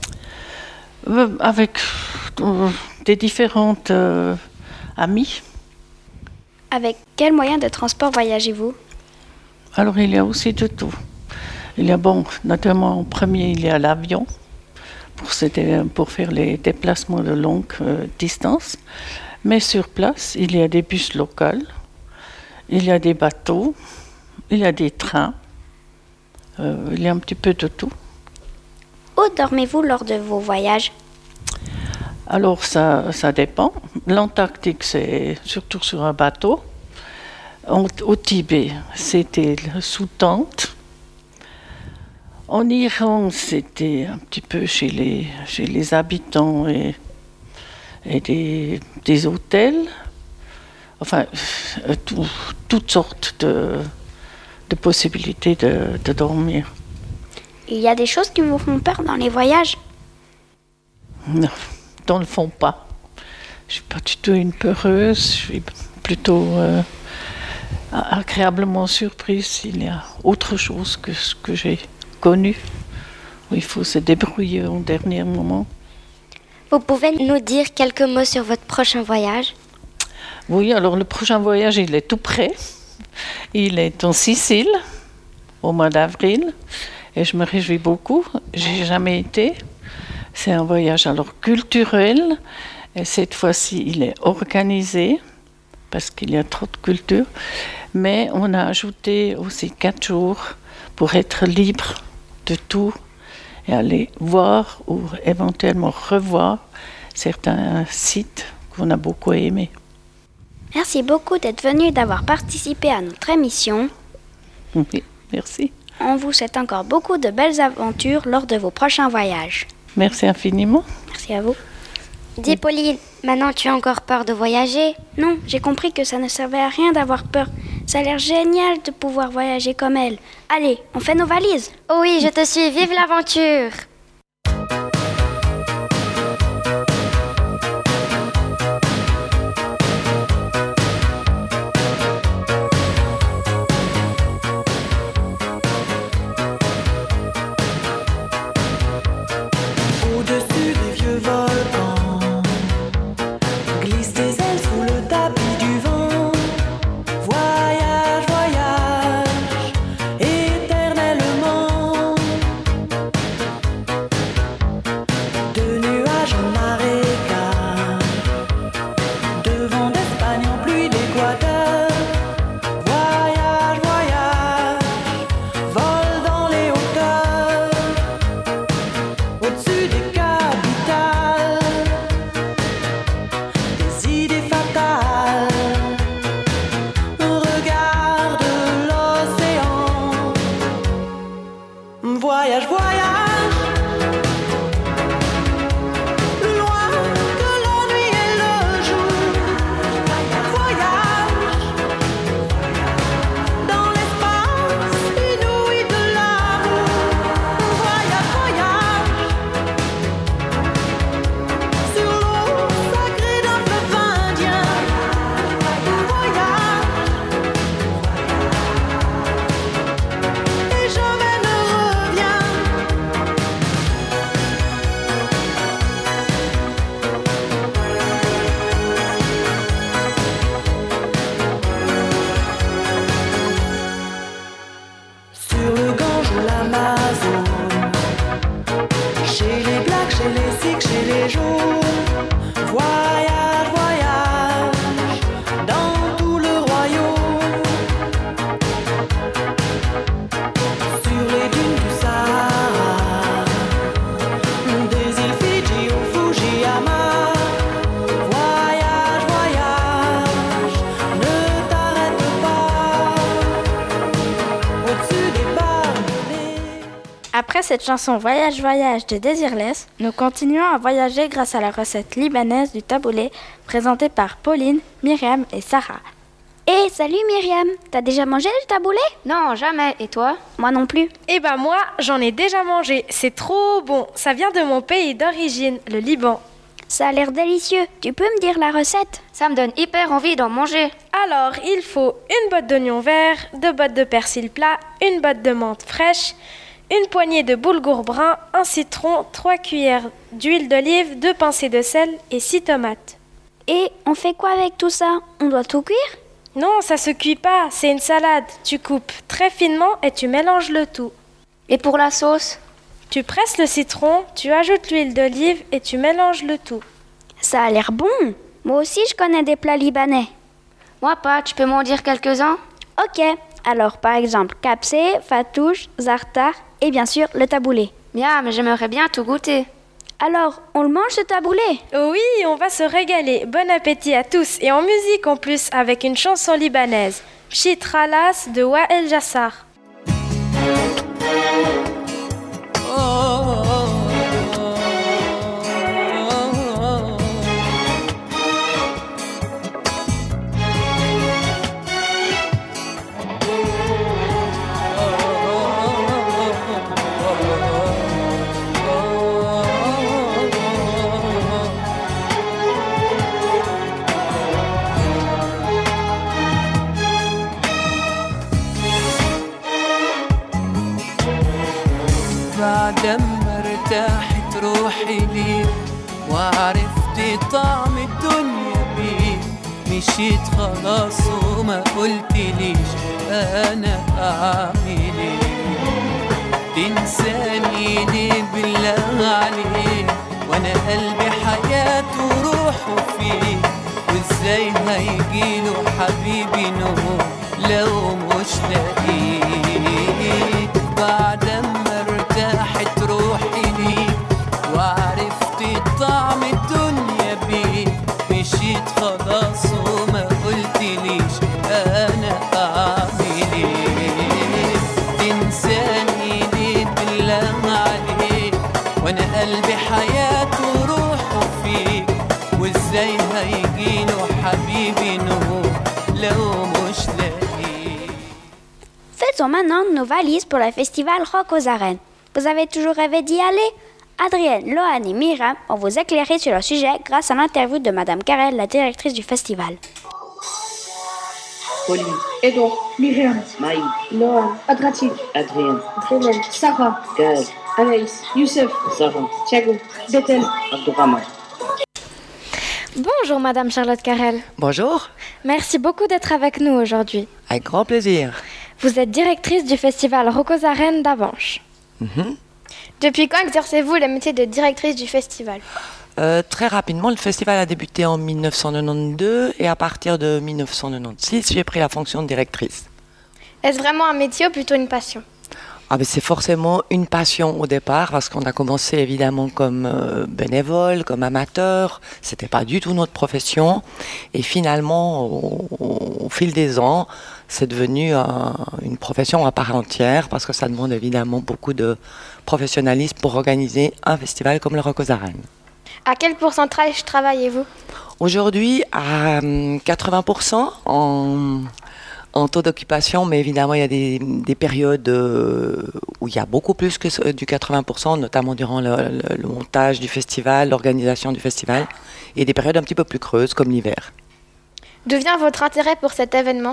Avec des différentes amis. Avec quel moyen de transport voyagez-vous? Alors, il y a aussi de tout. Il y a, notamment en premier, il y a l'avion pour faire les déplacements de longue distance. Mais sur place, il y a des bus locaux, il y a des bateaux, il y a des trains, il y a un petit peu de tout. Où dormez-vous lors de vos voyages? Alors, ça dépend. L'Antarctique, c'est surtout sur un bateau. Au Tibet, c'était sous tente. En Iran, c'était un petit peu chez les habitants et des hôtels. Enfin, toutes sortes de possibilités de dormir. Il y a des choses qui vous font peur dans les voyages? Non, dans le fond pas. Je suis pas du tout une peureuse, je suis plutôt agréablement surprise s'il y a autre chose que ce que j'ai connu, où il faut se débrouiller au dernier moment. Vous pouvez nous dire quelques mots sur votre prochain voyage? Oui, alors le prochain voyage, il est tout près. Il est en Sicile, au mois d'avril, et je me réjouis beaucoup. J'ai jamais été. C'est un voyage alors culturel, et cette fois-ci, il est organisé, parce qu'il y a trop de culture, mais on a ajouté aussi 4 jours pour être libre de tout et aller voir ou éventuellement revoir certains sites qu'on a beaucoup aimés. Merci beaucoup d'être venu et d'avoir participé à notre émission. Oui, merci. On vous souhaite encore beaucoup de belles aventures lors de vos prochains voyages. Merci infiniment. Merci à vous. Dis Pauline, maintenant tu as encore peur de voyager? Non, j'ai compris que ça ne servait à rien d'avoir peur. Ça a l'air génial de pouvoir voyager comme elle. Allez, on fait nos valises. Oh oui, je te suis, vive l'aventure! Après cette chanson Voyage Voyage de Désirless, nous continuons à voyager grâce à la recette libanaise du taboulé présentée par Pauline, Myriam et Sarah. Hé, salut Myriam, t'as déjà mangé le taboulé? Non, jamais. Et toi? Moi non plus. Eh ben moi, j'en ai déjà mangé. C'est trop bon. Ça vient de mon pays d'origine, le Liban. Ça a l'air délicieux. Tu peux me dire la recette? Ça me donne hyper envie d'en manger. Alors, il faut une botte d'oignons verts, 2 bottes de persil plat, une botte de menthe fraîche, une poignée de boulgour brun, un citron, 3 cuillères d'huile d'olive, 2 pincées de sel et 6 tomates. Et on fait quoi avec tout ça? On doit tout cuire? Non, ça se cuit pas, c'est une salade. Tu coupes très finement et tu mélanges le tout. Et pour la sauce? Tu presses le citron, tu ajoutes l'huile d'olive et tu mélanges le tout. Ça a l'air bon. Moi aussi, je connais des plats libanais. Moi pas, tu peux m'en dire quelques-uns? Ok, alors par exemple, kapsé, fatouche, zartar et bien sûr le taboulé. Bien, mais j'aimerais bien tout goûter. Alors, on le mange ce taboulé? Oui, on va se régaler. Bon appétit à tous et en musique en plus avec une chanson libanaise. Pchit Ralas de Wael Jassar. بعدما ارتاحت روحي ليك وعرفت طعم الدنيا بيك مشيت خلاص وما قلتليش انا اعمل ايه تنساني ليه بالله عليك وانا قلبي حياته وروحه فيك وازاي هيجيله حبيبي نور لو مش لاقيك بعدما ارتاحت روحي ليك وعرفت طعم الدنيا بيك مشيت خلاص وما قلتليش انا اعمل ايه تنساني ليه بالله عليك وانا قلبي حياته وروحه فيك وازاي هيجيله حبيبي نور لو مش لاقيك. Faisons maintenant nos valises pour le festival Rock aux Arènes. Vous avez toujours rêvé d'y aller? Adrienne, Lohan et Myriam vont vous éclairer sur le sujet grâce à l'interview de Madame Karel, la directrice du festival. Pauline, Edouard, Myriam, Maï, Lohan, Adratik, Adrien, Adrien, Sarah, Gaël, Anaïs, Youssef, Sarah, Thiago, Bethel, Abdourahman. Bonjour Madame Charlotte Karel. Bonjour. Merci beaucoup d'être avec nous aujourd'hui. Avec grand plaisir. Vous êtes directrice du festival Rock aux Arènes d'Avanches. Depuis quand exercez-vous le métier de directrice du festival? Très rapidement, le festival a débuté en 1992 et à partir de 1996, j'ai pris la fonction de directrice. Est-ce vraiment un métier ou plutôt une passion? C'est forcément une passion au départ parce qu'on a commencé évidemment comme bénévole, comme amateur. C'était pas du tout notre profession. Et finalement, au fil des ans, c'est devenu une profession à part entière parce que ça demande évidemment beaucoup de professionnalisme pour organiser un festival comme le Rock aux Arènes. À quel pourcentage travaillez-vous? Aujourd'hui, à 80% en taux d'occupation, mais évidemment, il y a des périodes où il y a beaucoup plus que du 80%, notamment durant le montage du festival, l'organisation du festival, et des périodes un petit peu plus creuses, comme l'hiver. D'où vient votre intérêt pour cet événement?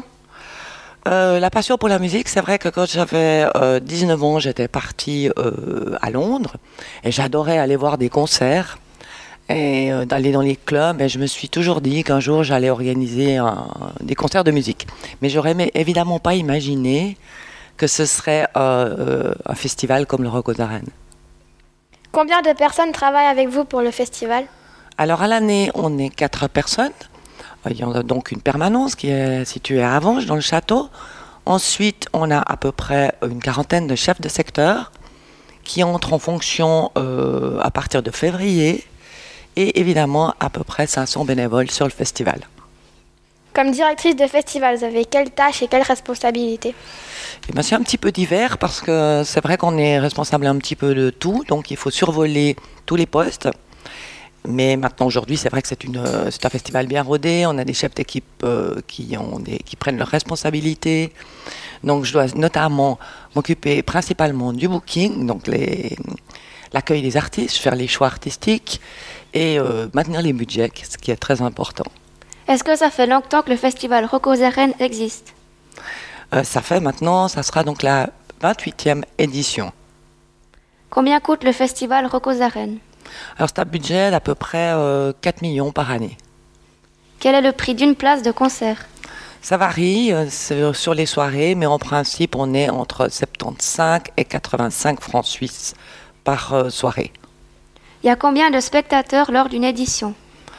La passion pour la musique, c'est vrai que quand j'avais 19 ans, j'étais partie à Londres, et j'adorais aller voir des concerts, et d'aller dans les clubs, et je me suis toujours dit qu'un jour j'allais organiser des concerts de musique. Mais j'aurais évidemment pas imaginé que ce serait un festival comme le Rock aux Arènes. Combien de personnes travaillent avec vous pour le festival? Alors à l'année, on est 4 personnes. Il y en a donc une permanence qui est située à Avanches, dans le château. Ensuite, on a à peu près une quarantaine de chefs de secteur qui entrent en fonction à partir de février. Et évidemment, à peu près 500 bénévoles sur le festival. Comme directrice de festival, vous avez quelles tâches et quelles responsabilités? C'est un petit peu divers parce que c'est vrai qu'on est responsable un petit peu de tout, donc il faut survoler tous les postes. Mais maintenant, aujourd'hui, c'est vrai que c'est un festival bien rodé. On a des chefs d'équipe qui prennent leurs responsabilités. Donc, je dois notamment m'occuper principalement du booking, donc l'accueil des artistes, faire les choix artistiques et maintenir les budgets, ce qui est très important. Est-ce que ça fait longtemps que le festival Rock aux Arènes existe? Ça fait maintenant, ça sera donc la 28e édition. Combien coûte le festival Rock aux Arènes? Alors, c'est un budget d'à peu près 4 millions par année. Quel est le prix d'une place de concert? Ça varie sur les soirées, mais en principe, on est entre 75 et 85 francs suisses par soirée. Il y a combien de spectateurs lors d'une édition?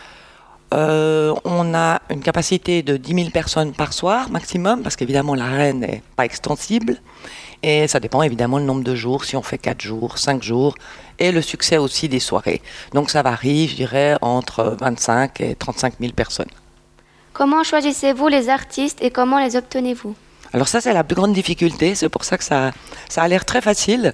On a une capacité de 10 000 personnes par soir maximum, parce qu'évidemment, l'arène n'est pas extensible. Et ça dépend évidemment le nombre de jours, si on fait 4 jours, 5 jours, et le succès aussi des soirées. Donc ça varie, je dirais, entre 25 et 35 000 personnes. Comment choisissez-vous les artistes et comment les obtenez-vous? Alors ça, c'est la plus grande difficulté, c'est pour ça que ça a l'air très facile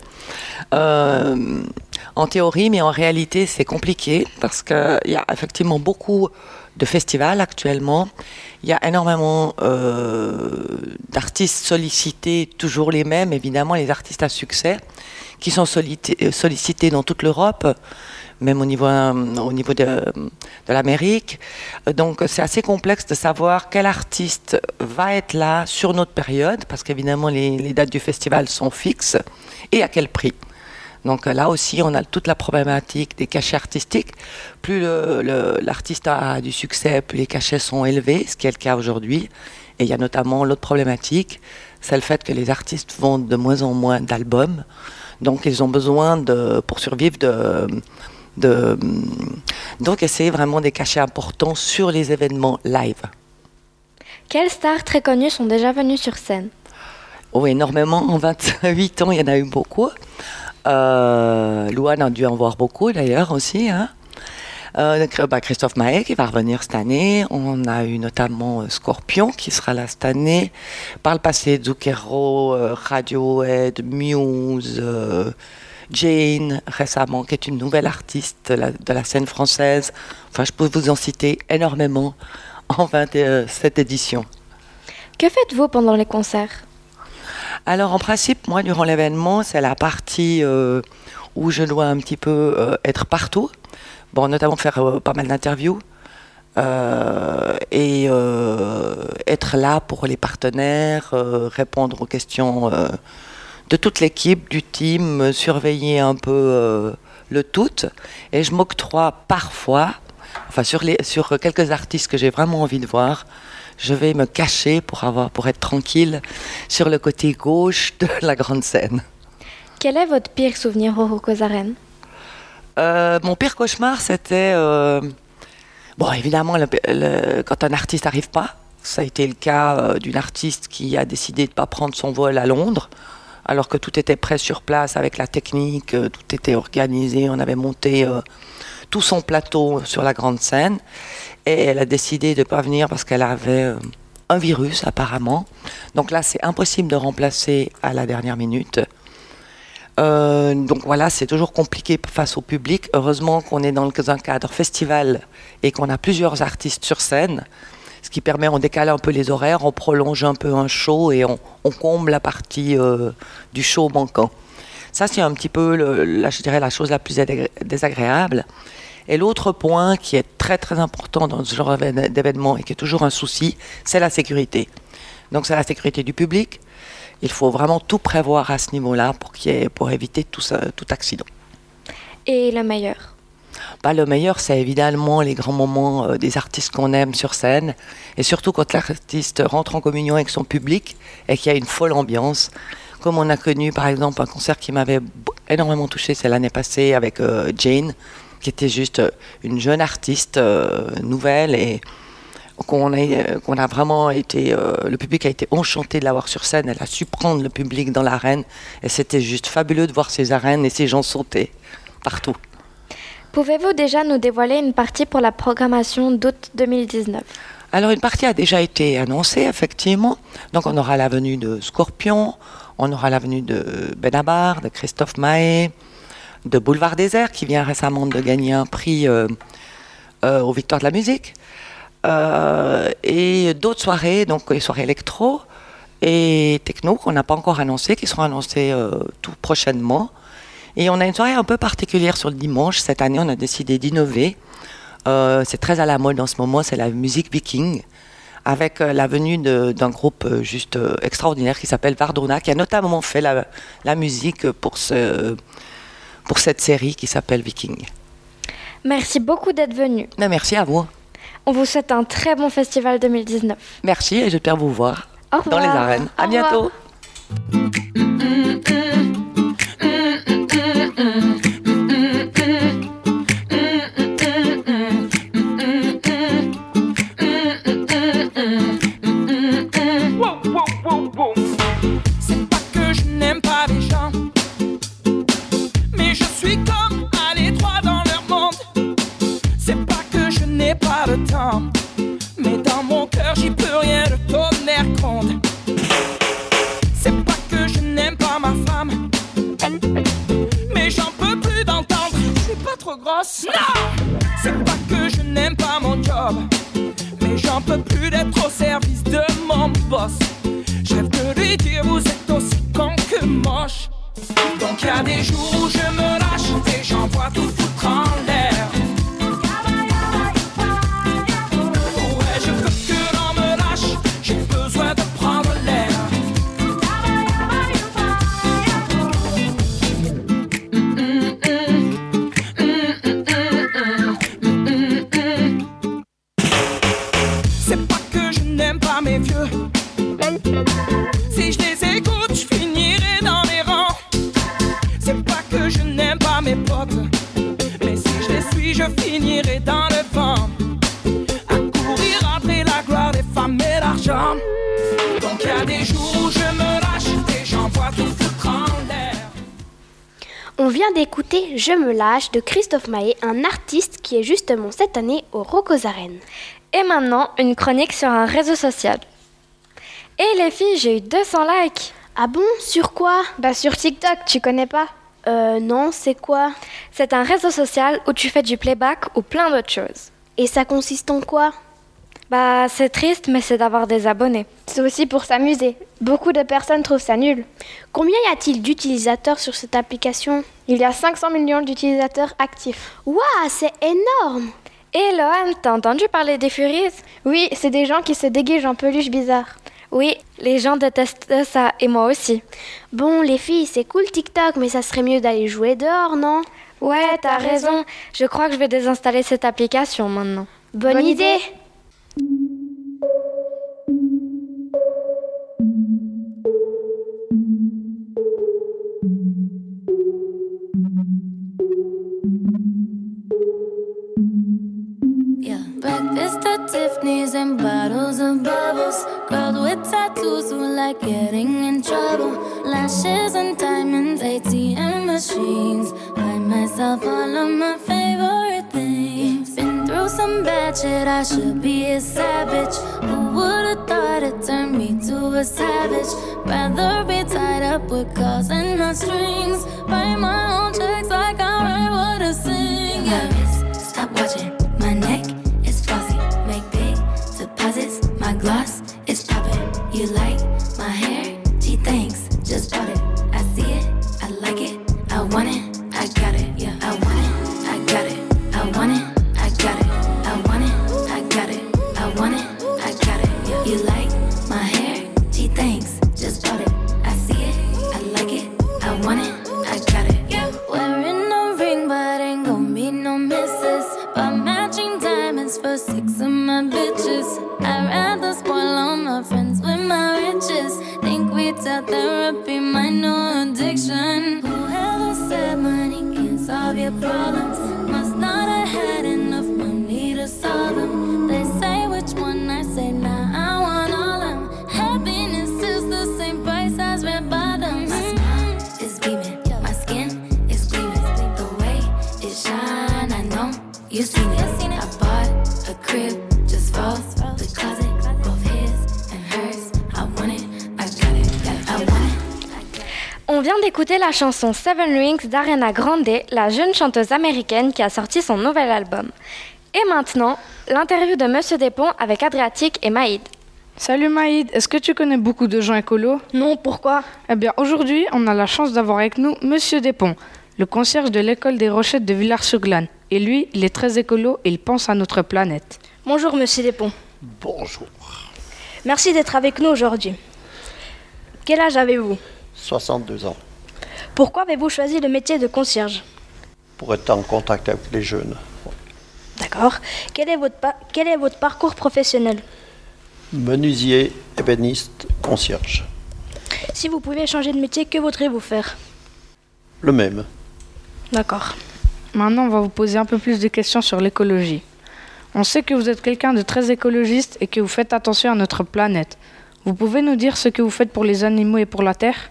en théorie, mais en réalité, c'est compliqué, parce qu'il y a effectivement beaucoup de festivals actuellement. Il y a énormément d'artistes sollicités, toujours les mêmes, évidemment, les artistes à succès, qui sont sollicités dans toute l'Europe, même au niveau de l'Amérique. Donc, c'est assez complexe de savoir quel artiste va être là sur notre période, parce qu'évidemment, les dates du festival sont fixes, et à quel prix. Donc là aussi, on a toute la problématique des cachets artistiques. Plus l'artiste a du succès, plus les cachets sont élevés, ce qui est le cas aujourd'hui. Et il y a notamment l'autre problématique, c'est le fait que les artistes vendent de moins en moins d'albums. Donc ils ont besoin, pour survivre, donc essayer vraiment des cachets importants sur les événements live. Quelles stars très connues sont déjà venues sur scène? Oh, énormément. En 28 ans, il y en a eu beaucoup. Louane a dû en voir beaucoup d'ailleurs aussi. Hein. Christophe Maé qui va revenir cette année. On a eu notamment Scorpion qui sera là cette année. Par le passé, Zucchero, Radiohead, Muse, Jane récemment, qui est une nouvelle artiste de la scène française. Enfin, je peux vous en citer énormément en cette édition. Que faites-vous pendant les concerts? Alors en principe, moi durant l'événement, c'est la partie où je dois un petit peu être partout, bon, notamment faire pas mal d'interviews et être là pour les partenaires, répondre aux questions de toute l'équipe, du team, surveiller un peu le tout. Et je m'octroie parfois, enfin sur quelques artistes que j'ai vraiment envie de voir, je vais me cacher pour être tranquille sur le côté gauche de la grande scène. Quel est votre pire souvenir au Rock aux Arènes? Mon pire cauchemar, c'était... bon, évidemment, quand un artiste n'arrive pas. Ça a été le cas d'une artiste qui a décidé de ne pas prendre son vol à Londres, alors que tout était prêt sur place avec la technique, tout était organisé, on avait monté tout son plateau sur la grande scène. Et elle a décidé de ne pas venir parce qu'elle avait un virus apparemment. Donc là, c'est impossible de remplacer à la dernière minute. Donc voilà, c'est toujours compliqué face au public. Heureusement qu'on est dans un cadre festival et qu'on a plusieurs artistes sur scène, ce qui permet, on décale un peu les horaires, on prolonge un peu un show et on comble la partie du show manquant. Ça, c'est un petit peu, je dirais, la chose la plus désagréable. Et l'autre point qui est très très important dans ce genre d'événement et qui est toujours un souci, c'est la sécurité. Donc c'est la sécurité du public. Il faut vraiment tout prévoir à ce niveau-là pour éviter tout accident. Et le meilleur? Le meilleur, c'est évidemment les grands moments des artistes qu'on aime sur scène. Et surtout quand l'artiste rentre en communion avec son public et qu'il y a une folle ambiance. Comme on a connu par exemple un concert qui m'avait énormément touché, c'est l'année passée avec Jane, qui était juste une jeune artiste nouvelle et qu'on a vraiment été... le public a été enchanté de l'avoir sur scène. Elle a su prendre le public dans l'arène et c'était juste fabuleux de voir ces arènes et ces gens sauter partout. Pouvez-vous déjà nous dévoiler une partie pour la programmation d'août 2019? Alors, une partie a déjà été annoncée, effectivement. Donc, on aura la venue de Scorpion, on aura la venue de Benabar, de Christophe Maé, de Boulevard Désert, qui vient récemment de gagner un prix aux Victoires de la musique. Et d'autres soirées, donc les soirées électro et techno, qu'on n'a pas encore annoncées, qui seront annoncées tout prochainement. Et on a une soirée un peu particulière sur le dimanche. Cette année, on a décidé d'innover. C'est très à la mode en ce moment, c'est la musique viking, avec la venue d'un groupe juste extraordinaire qui s'appelle Vardruna, qui a notamment fait la musique pour cette série qui s'appelle Viking. Merci beaucoup d'être venu. Mais merci à vous. On vous souhaite un très bon festival 2019. Merci et j'espère vous voir dans les arènes. À bientôt. C'est pas que je n'aime pas les gens, mais je suis comme à l'étroit dans leur monde. C'est pas que je n'ai pas le temps, mais dans mon cœur j'y peux rien, le tonnerre gronde. C'est pas que je n'aime pas ma femme, mais j'en peux plus d'entendre. Je suis pas trop grosse, non. C'est pas que je n'aime pas mon job, mais j'en peux plus d'être au service de mon boss. Je rêve de lui dire vous êtes aussi con que moche. Donc y'a des jours où je me lâche et j'envoie tout foutre en l'air. Ouais, je veux que l'on me lâche, j'ai besoin de prendre l'air. C'est pas que je n'aime pas mes vieux, si je les écoute, je finirai dans les rangs. C'est pas que je n'aime pas mes potes, mais si je les suis, je finirai dans le vent, à courir après la gloire des femmes et l'argent. Donc y'a des jours où je me lâche et j'envoie tout foutre en l'air. On vient d'écouter Je me lâche de Christophe Maé, un artiste qui est justement cette année au Rock aux Arènes. Et maintenant, une chronique sur un réseau social. Et les filles, j'ai eu 200 likes. Ah bon? Sur quoi? Bah sur TikTok, tu connais pas? Non, c'est quoi? C'est un réseau social où tu fais du playback ou plein d'autres choses. Et ça consiste en quoi? Bah c'est triste, mais c'est d'avoir des abonnés. C'est aussi pour s'amuser. Beaucoup de personnes trouvent ça nul. Combien y a-t-il d'utilisateurs sur cette application? Il y a 500 millions d'utilisateurs actifs. Waouh, c'est énorme! Et Lohan, t'as entendu parler des Furies? Oui, c'est des gens qui se déguisent en peluche bizarre. Oui, les gens détestent ça, et moi aussi. Bon, les filles, c'est cool TikTok, mais ça serait mieux d'aller jouer dehors, non? Ouais, t'as raison. Je crois que je vais désinstaller cette application maintenant. Bonne idée. Breakfast at Tiffany's and bottles of bubbles. Girls with tattoos who like getting in trouble. Lashes and diamonds, ATM machines. Buy myself all of my favorite things. Been through some bad shit, I should be a savage. Who would've thought it turned me to a savage? Rather be tied up with calls and not strings. Write my own checks like I write what I sing. Yeah, stop watching my neck. My gloss is popping. You like my hair? Gee, thanks. Just bought it. I see it. I like it. I want it. I got it. Yeah, I want it. I got it. I want it. I got it. I want it. I got it. I want it. I got it. Yeah. You like my hair? Gee, thanks. Just bought it. I see it. I like it. I want it. I got it. Yeah. Wearing no ring, but ain't gon' be no misses. But matching diamonds for 6 of my bitches. I'd rather spoil all my friends with my riches. Think retail therapy, my new addiction. Whoever said money can solve your problems must not have had enough money to solve them. They say which one, I say nah, I want all of them. Happiness is the same price as red bottoms. My smile is beaming, my skin is gleaming. The way it shine, I know you've seen it. I bought a crib just for the cloud. On vient d'écouter la chanson Seven Rings d'Ariana Grande, la jeune chanteuse américaine qui a sorti son nouvel album. Et maintenant, l'interview de Monsieur Despons avec Adriatique et Maïd. Salut Maïd, est-ce que tu connais beaucoup de gens écolos? Non, pourquoi? Eh bien, aujourd'hui, on a la chance d'avoir avec nous Monsieur Despons, le concierge de l'école des Rochettes de Villars-sur-Glâne. Et lui, il est très écolo et il pense à notre planète. Bonjour Monsieur Despons. Bonjour. Merci d'être avec nous aujourd'hui. Quel âge avez-vous? 62 ans. Pourquoi avez-vous choisi le métier de concierge? Pour être en contact avec les jeunes. D'accord. Quel est votre parcours professionnel? Menuisier, ébéniste, concierge. Si vous pouviez changer de métier, que voudriez-vous faire? Le même. D'accord. Maintenant, on va vous poser un peu plus de questions sur l'écologie. On sait que vous êtes quelqu'un de très écologiste et que vous faites attention à notre planète. Vous pouvez nous dire ce que vous faites pour les animaux et pour la Terre?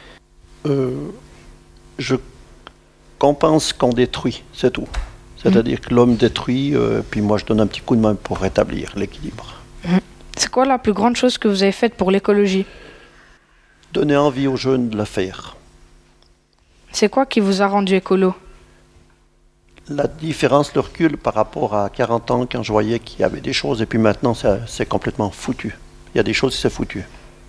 Je compense qu'on détruit, c'est tout. C'est-à-dire que l'homme détruit, puis moi je donne un petit coup de main pour rétablir l'équilibre. C'est quoi la plus grande chose que vous avez faite pour l'écologie? Donner envie aux jeunes de la faire. C'est quoi qui vous a rendu écolo? La différence, le recul par rapport à 40 ans quand je voyais qu'il y avait des choses, et puis maintenant c'est complètement foutu. Il y a des choses qui c'est foutu.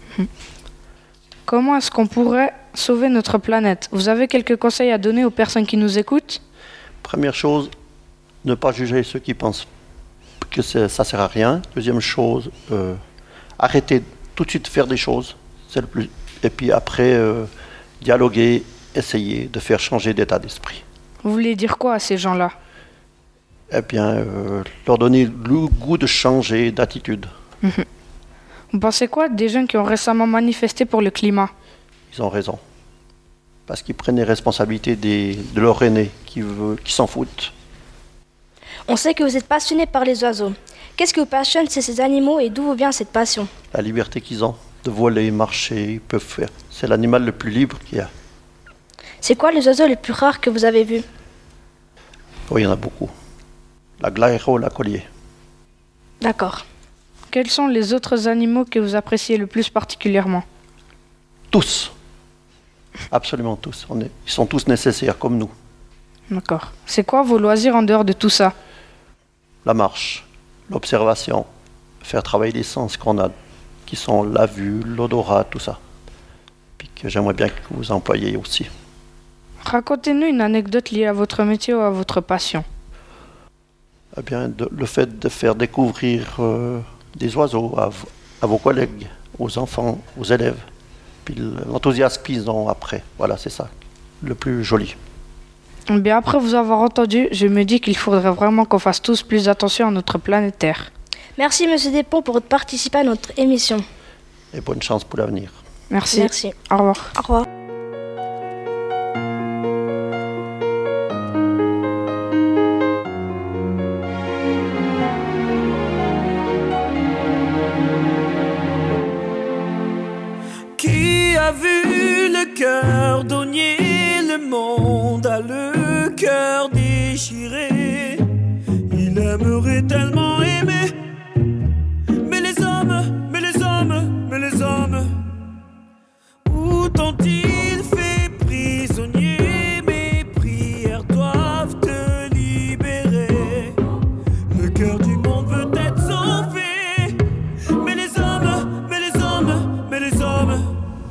Comment est-ce qu'on pourrait sauver notre planète? Vous avez quelques conseils à donner aux personnes qui nous écoutent? Première chose, ne pas juger ceux qui pensent que ça sert à rien. Deuxième chose, arrêter tout de suite de faire des choses. C'est le plus. Et puis après, dialoguer, essayer de faire changer d'état d'esprit. Vous voulez dire quoi à ces gens-là? Eh bien, leur donner le goût de changer d'attitude. Vous pensez quoi des jeunes qui ont récemment manifesté pour le climat? Ils ont raison. Parce qu'ils prennent les responsabilités de leurs aînés qui s'en foutent. On sait que vous êtes passionné par les oiseaux. Qu'est-ce qui vous passionne chez ces animaux et d'où vous vient cette passion? La liberté qu'ils ont de voler, marcher, ils peuvent faire. C'est l'animal le plus libre qu'il y a. C'est quoi les oiseaux les plus rares que vous avez vus? Oh, il y en a beaucoup. La glaïro, la collier. D'accord. Quels sont les autres animaux que vous appréciez le plus particulièrement? Tous. Absolument tous. Ils sont tous nécessaires comme nous. D'accord. C'est quoi vos loisirs en dehors de tout ça? La marche, l'observation, faire travailler les sens qu'on a, qui sont la vue, l'odorat, tout ça. Puis que j'aimerais bien que vous employiez aussi. Racontez-nous une anecdote liée à votre métier ou à votre passion. Eh bien, le fait de faire découvrir des oiseaux à vos collègues, aux enfants, aux élèves. Puis l'enthousiasme qu'ils ont après. Voilà, c'est ça, le plus joli. Bien, après vous avoir entendu, je me dis qu'il faudrait vraiment qu'on fasse tous plus attention à notre planète Terre. Merci Monsieur Despons pour participer à notre émission. Et bonne chance pour l'avenir. Merci. Merci. Au revoir. Au revoir. Qui a vu le cœur donner? Le monde a le cœur déchiré. Il aimerait tellement aimer. Mais les hommes, mais les hommes, mais les hommes, où t'ont-ils fait prisonnier? Mes prières doivent te libérer. Le cœur du monde veut être sauvé. Mais les hommes, mais les hommes, mais les hommes.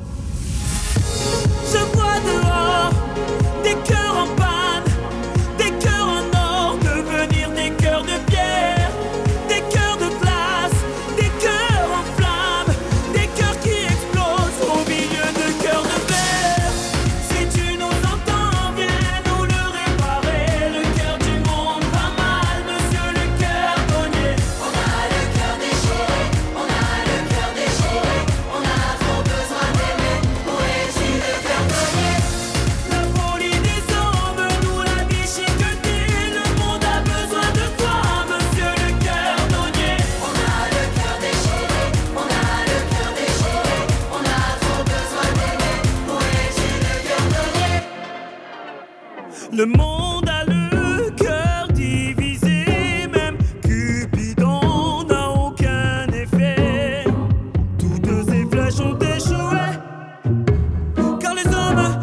Je vois dehors des cœurs en panne, des cœurs en or devenir des cœurs de pierre, des cœurs de glace, des cœurs en flammes, des cœurs qui explosent au milieu de cœurs de verre. Si tu nous entends, viens nous le réparer. Le cœur du monde va mal, monsieur le cœurdonnier. On a le cœur déchiré, on a le cœur déchiré, on a trop besoin d'aimer. Où est-il le cœurdonnier? La folie des hommes nous l'a déchiqueté. Le monde a besoin de toi, monsieur le cœurdonnier. On a le cœur déchiré, on a le cœur déchiré, on a trop besoin d'aimer. Où est-il le cœurdonnier? Le monde a le cœur divisé, même Cupidon n'a aucun effet. Toutes ces flèches ont échoué, car les hommes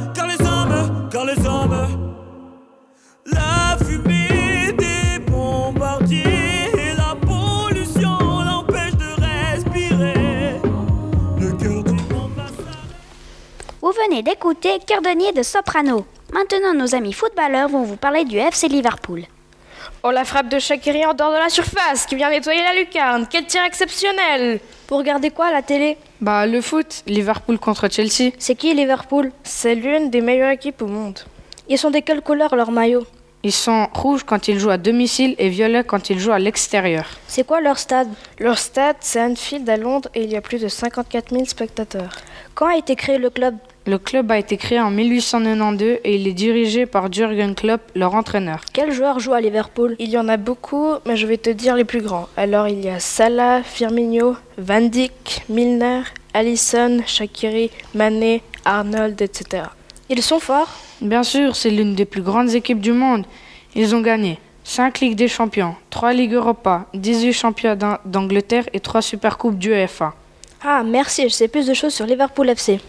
Vous venez d'écouter Cordonnier de Soprano. Maintenant, nos amis footballeurs vont vous parler du FC Liverpool. Oh, la frappe de Shaqiri en dehors de la surface qui vient nettoyer la lucarne. Quel tir exceptionnel! Pour regarder quoi à la télé? Bah, le foot, Liverpool contre Chelsea. C'est qui Liverpool? C'est l'une des meilleures équipes au monde. Ils sont de quelle couleur leurs maillots? Ils sont rouges quand ils jouent à domicile et violets quand ils jouent à l'extérieur. C'est quoi leur stade? Leur stade, c'est Anfield à Londres et il y a plus de 54 000 spectateurs. Quand a été créé le club? Le club a été créé en 1892 et il est dirigé par Jürgen Klopp, leur entraîneur. Quels joueurs jouent à Liverpool? Il y en a beaucoup, mais je vais te dire les plus grands. Alors il y a Salah, Firmino, Van Dijk, Milner, Alisson, Shaqiri, Mané, Arnold, etc. Ils sont forts? Bien sûr, c'est l'une des plus grandes équipes du monde. Ils ont gagné 5 Ligues des Champions, 3 Ligues Europa, 18 championnats d'Angleterre et 3 Supercoupes du UEFA. Ah, merci, je sais plus de choses sur Liverpool FC.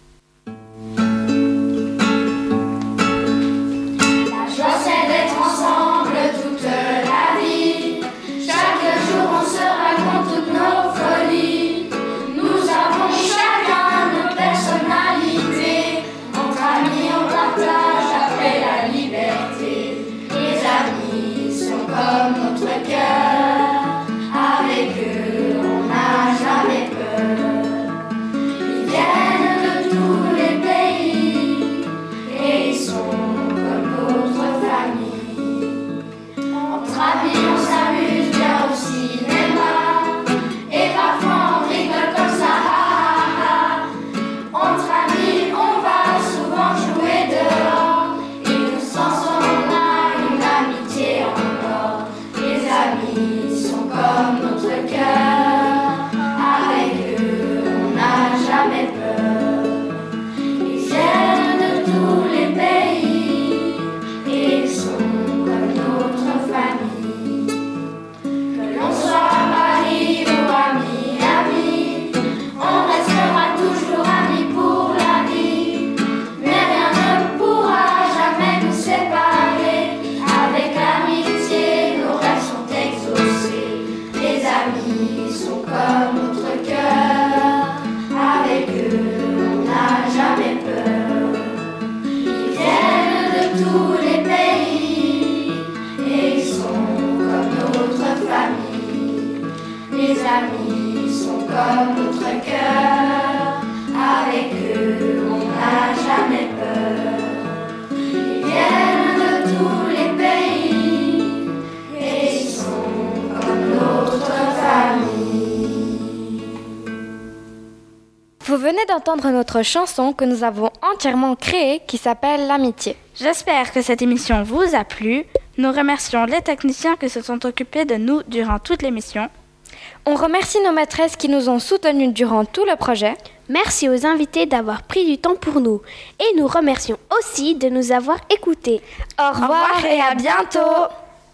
Vous venez d'entendre notre chanson que nous avons entièrement créée qui s'appelle L'amitié. J'espère que cette émission vous a plu. Nous remercions les techniciens qui se sont occupés de nous durant toute l'émission. On remercie nos maîtresses qui nous ont soutenus durant tout le projet. Merci aux invités d'avoir pris du temps pour nous. Et nous remercions aussi de nous avoir écoutés. Au revoir et à bientôt.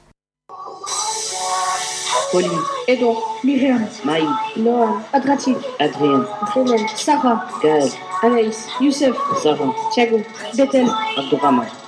Pauline, Edouard, Myriam, Maï, Noah, Adratik, Adrien, Dreven, Sarah, Gaël, Anaïs, Youssef, Sarah, Thiago, Bethel, Abdourahman.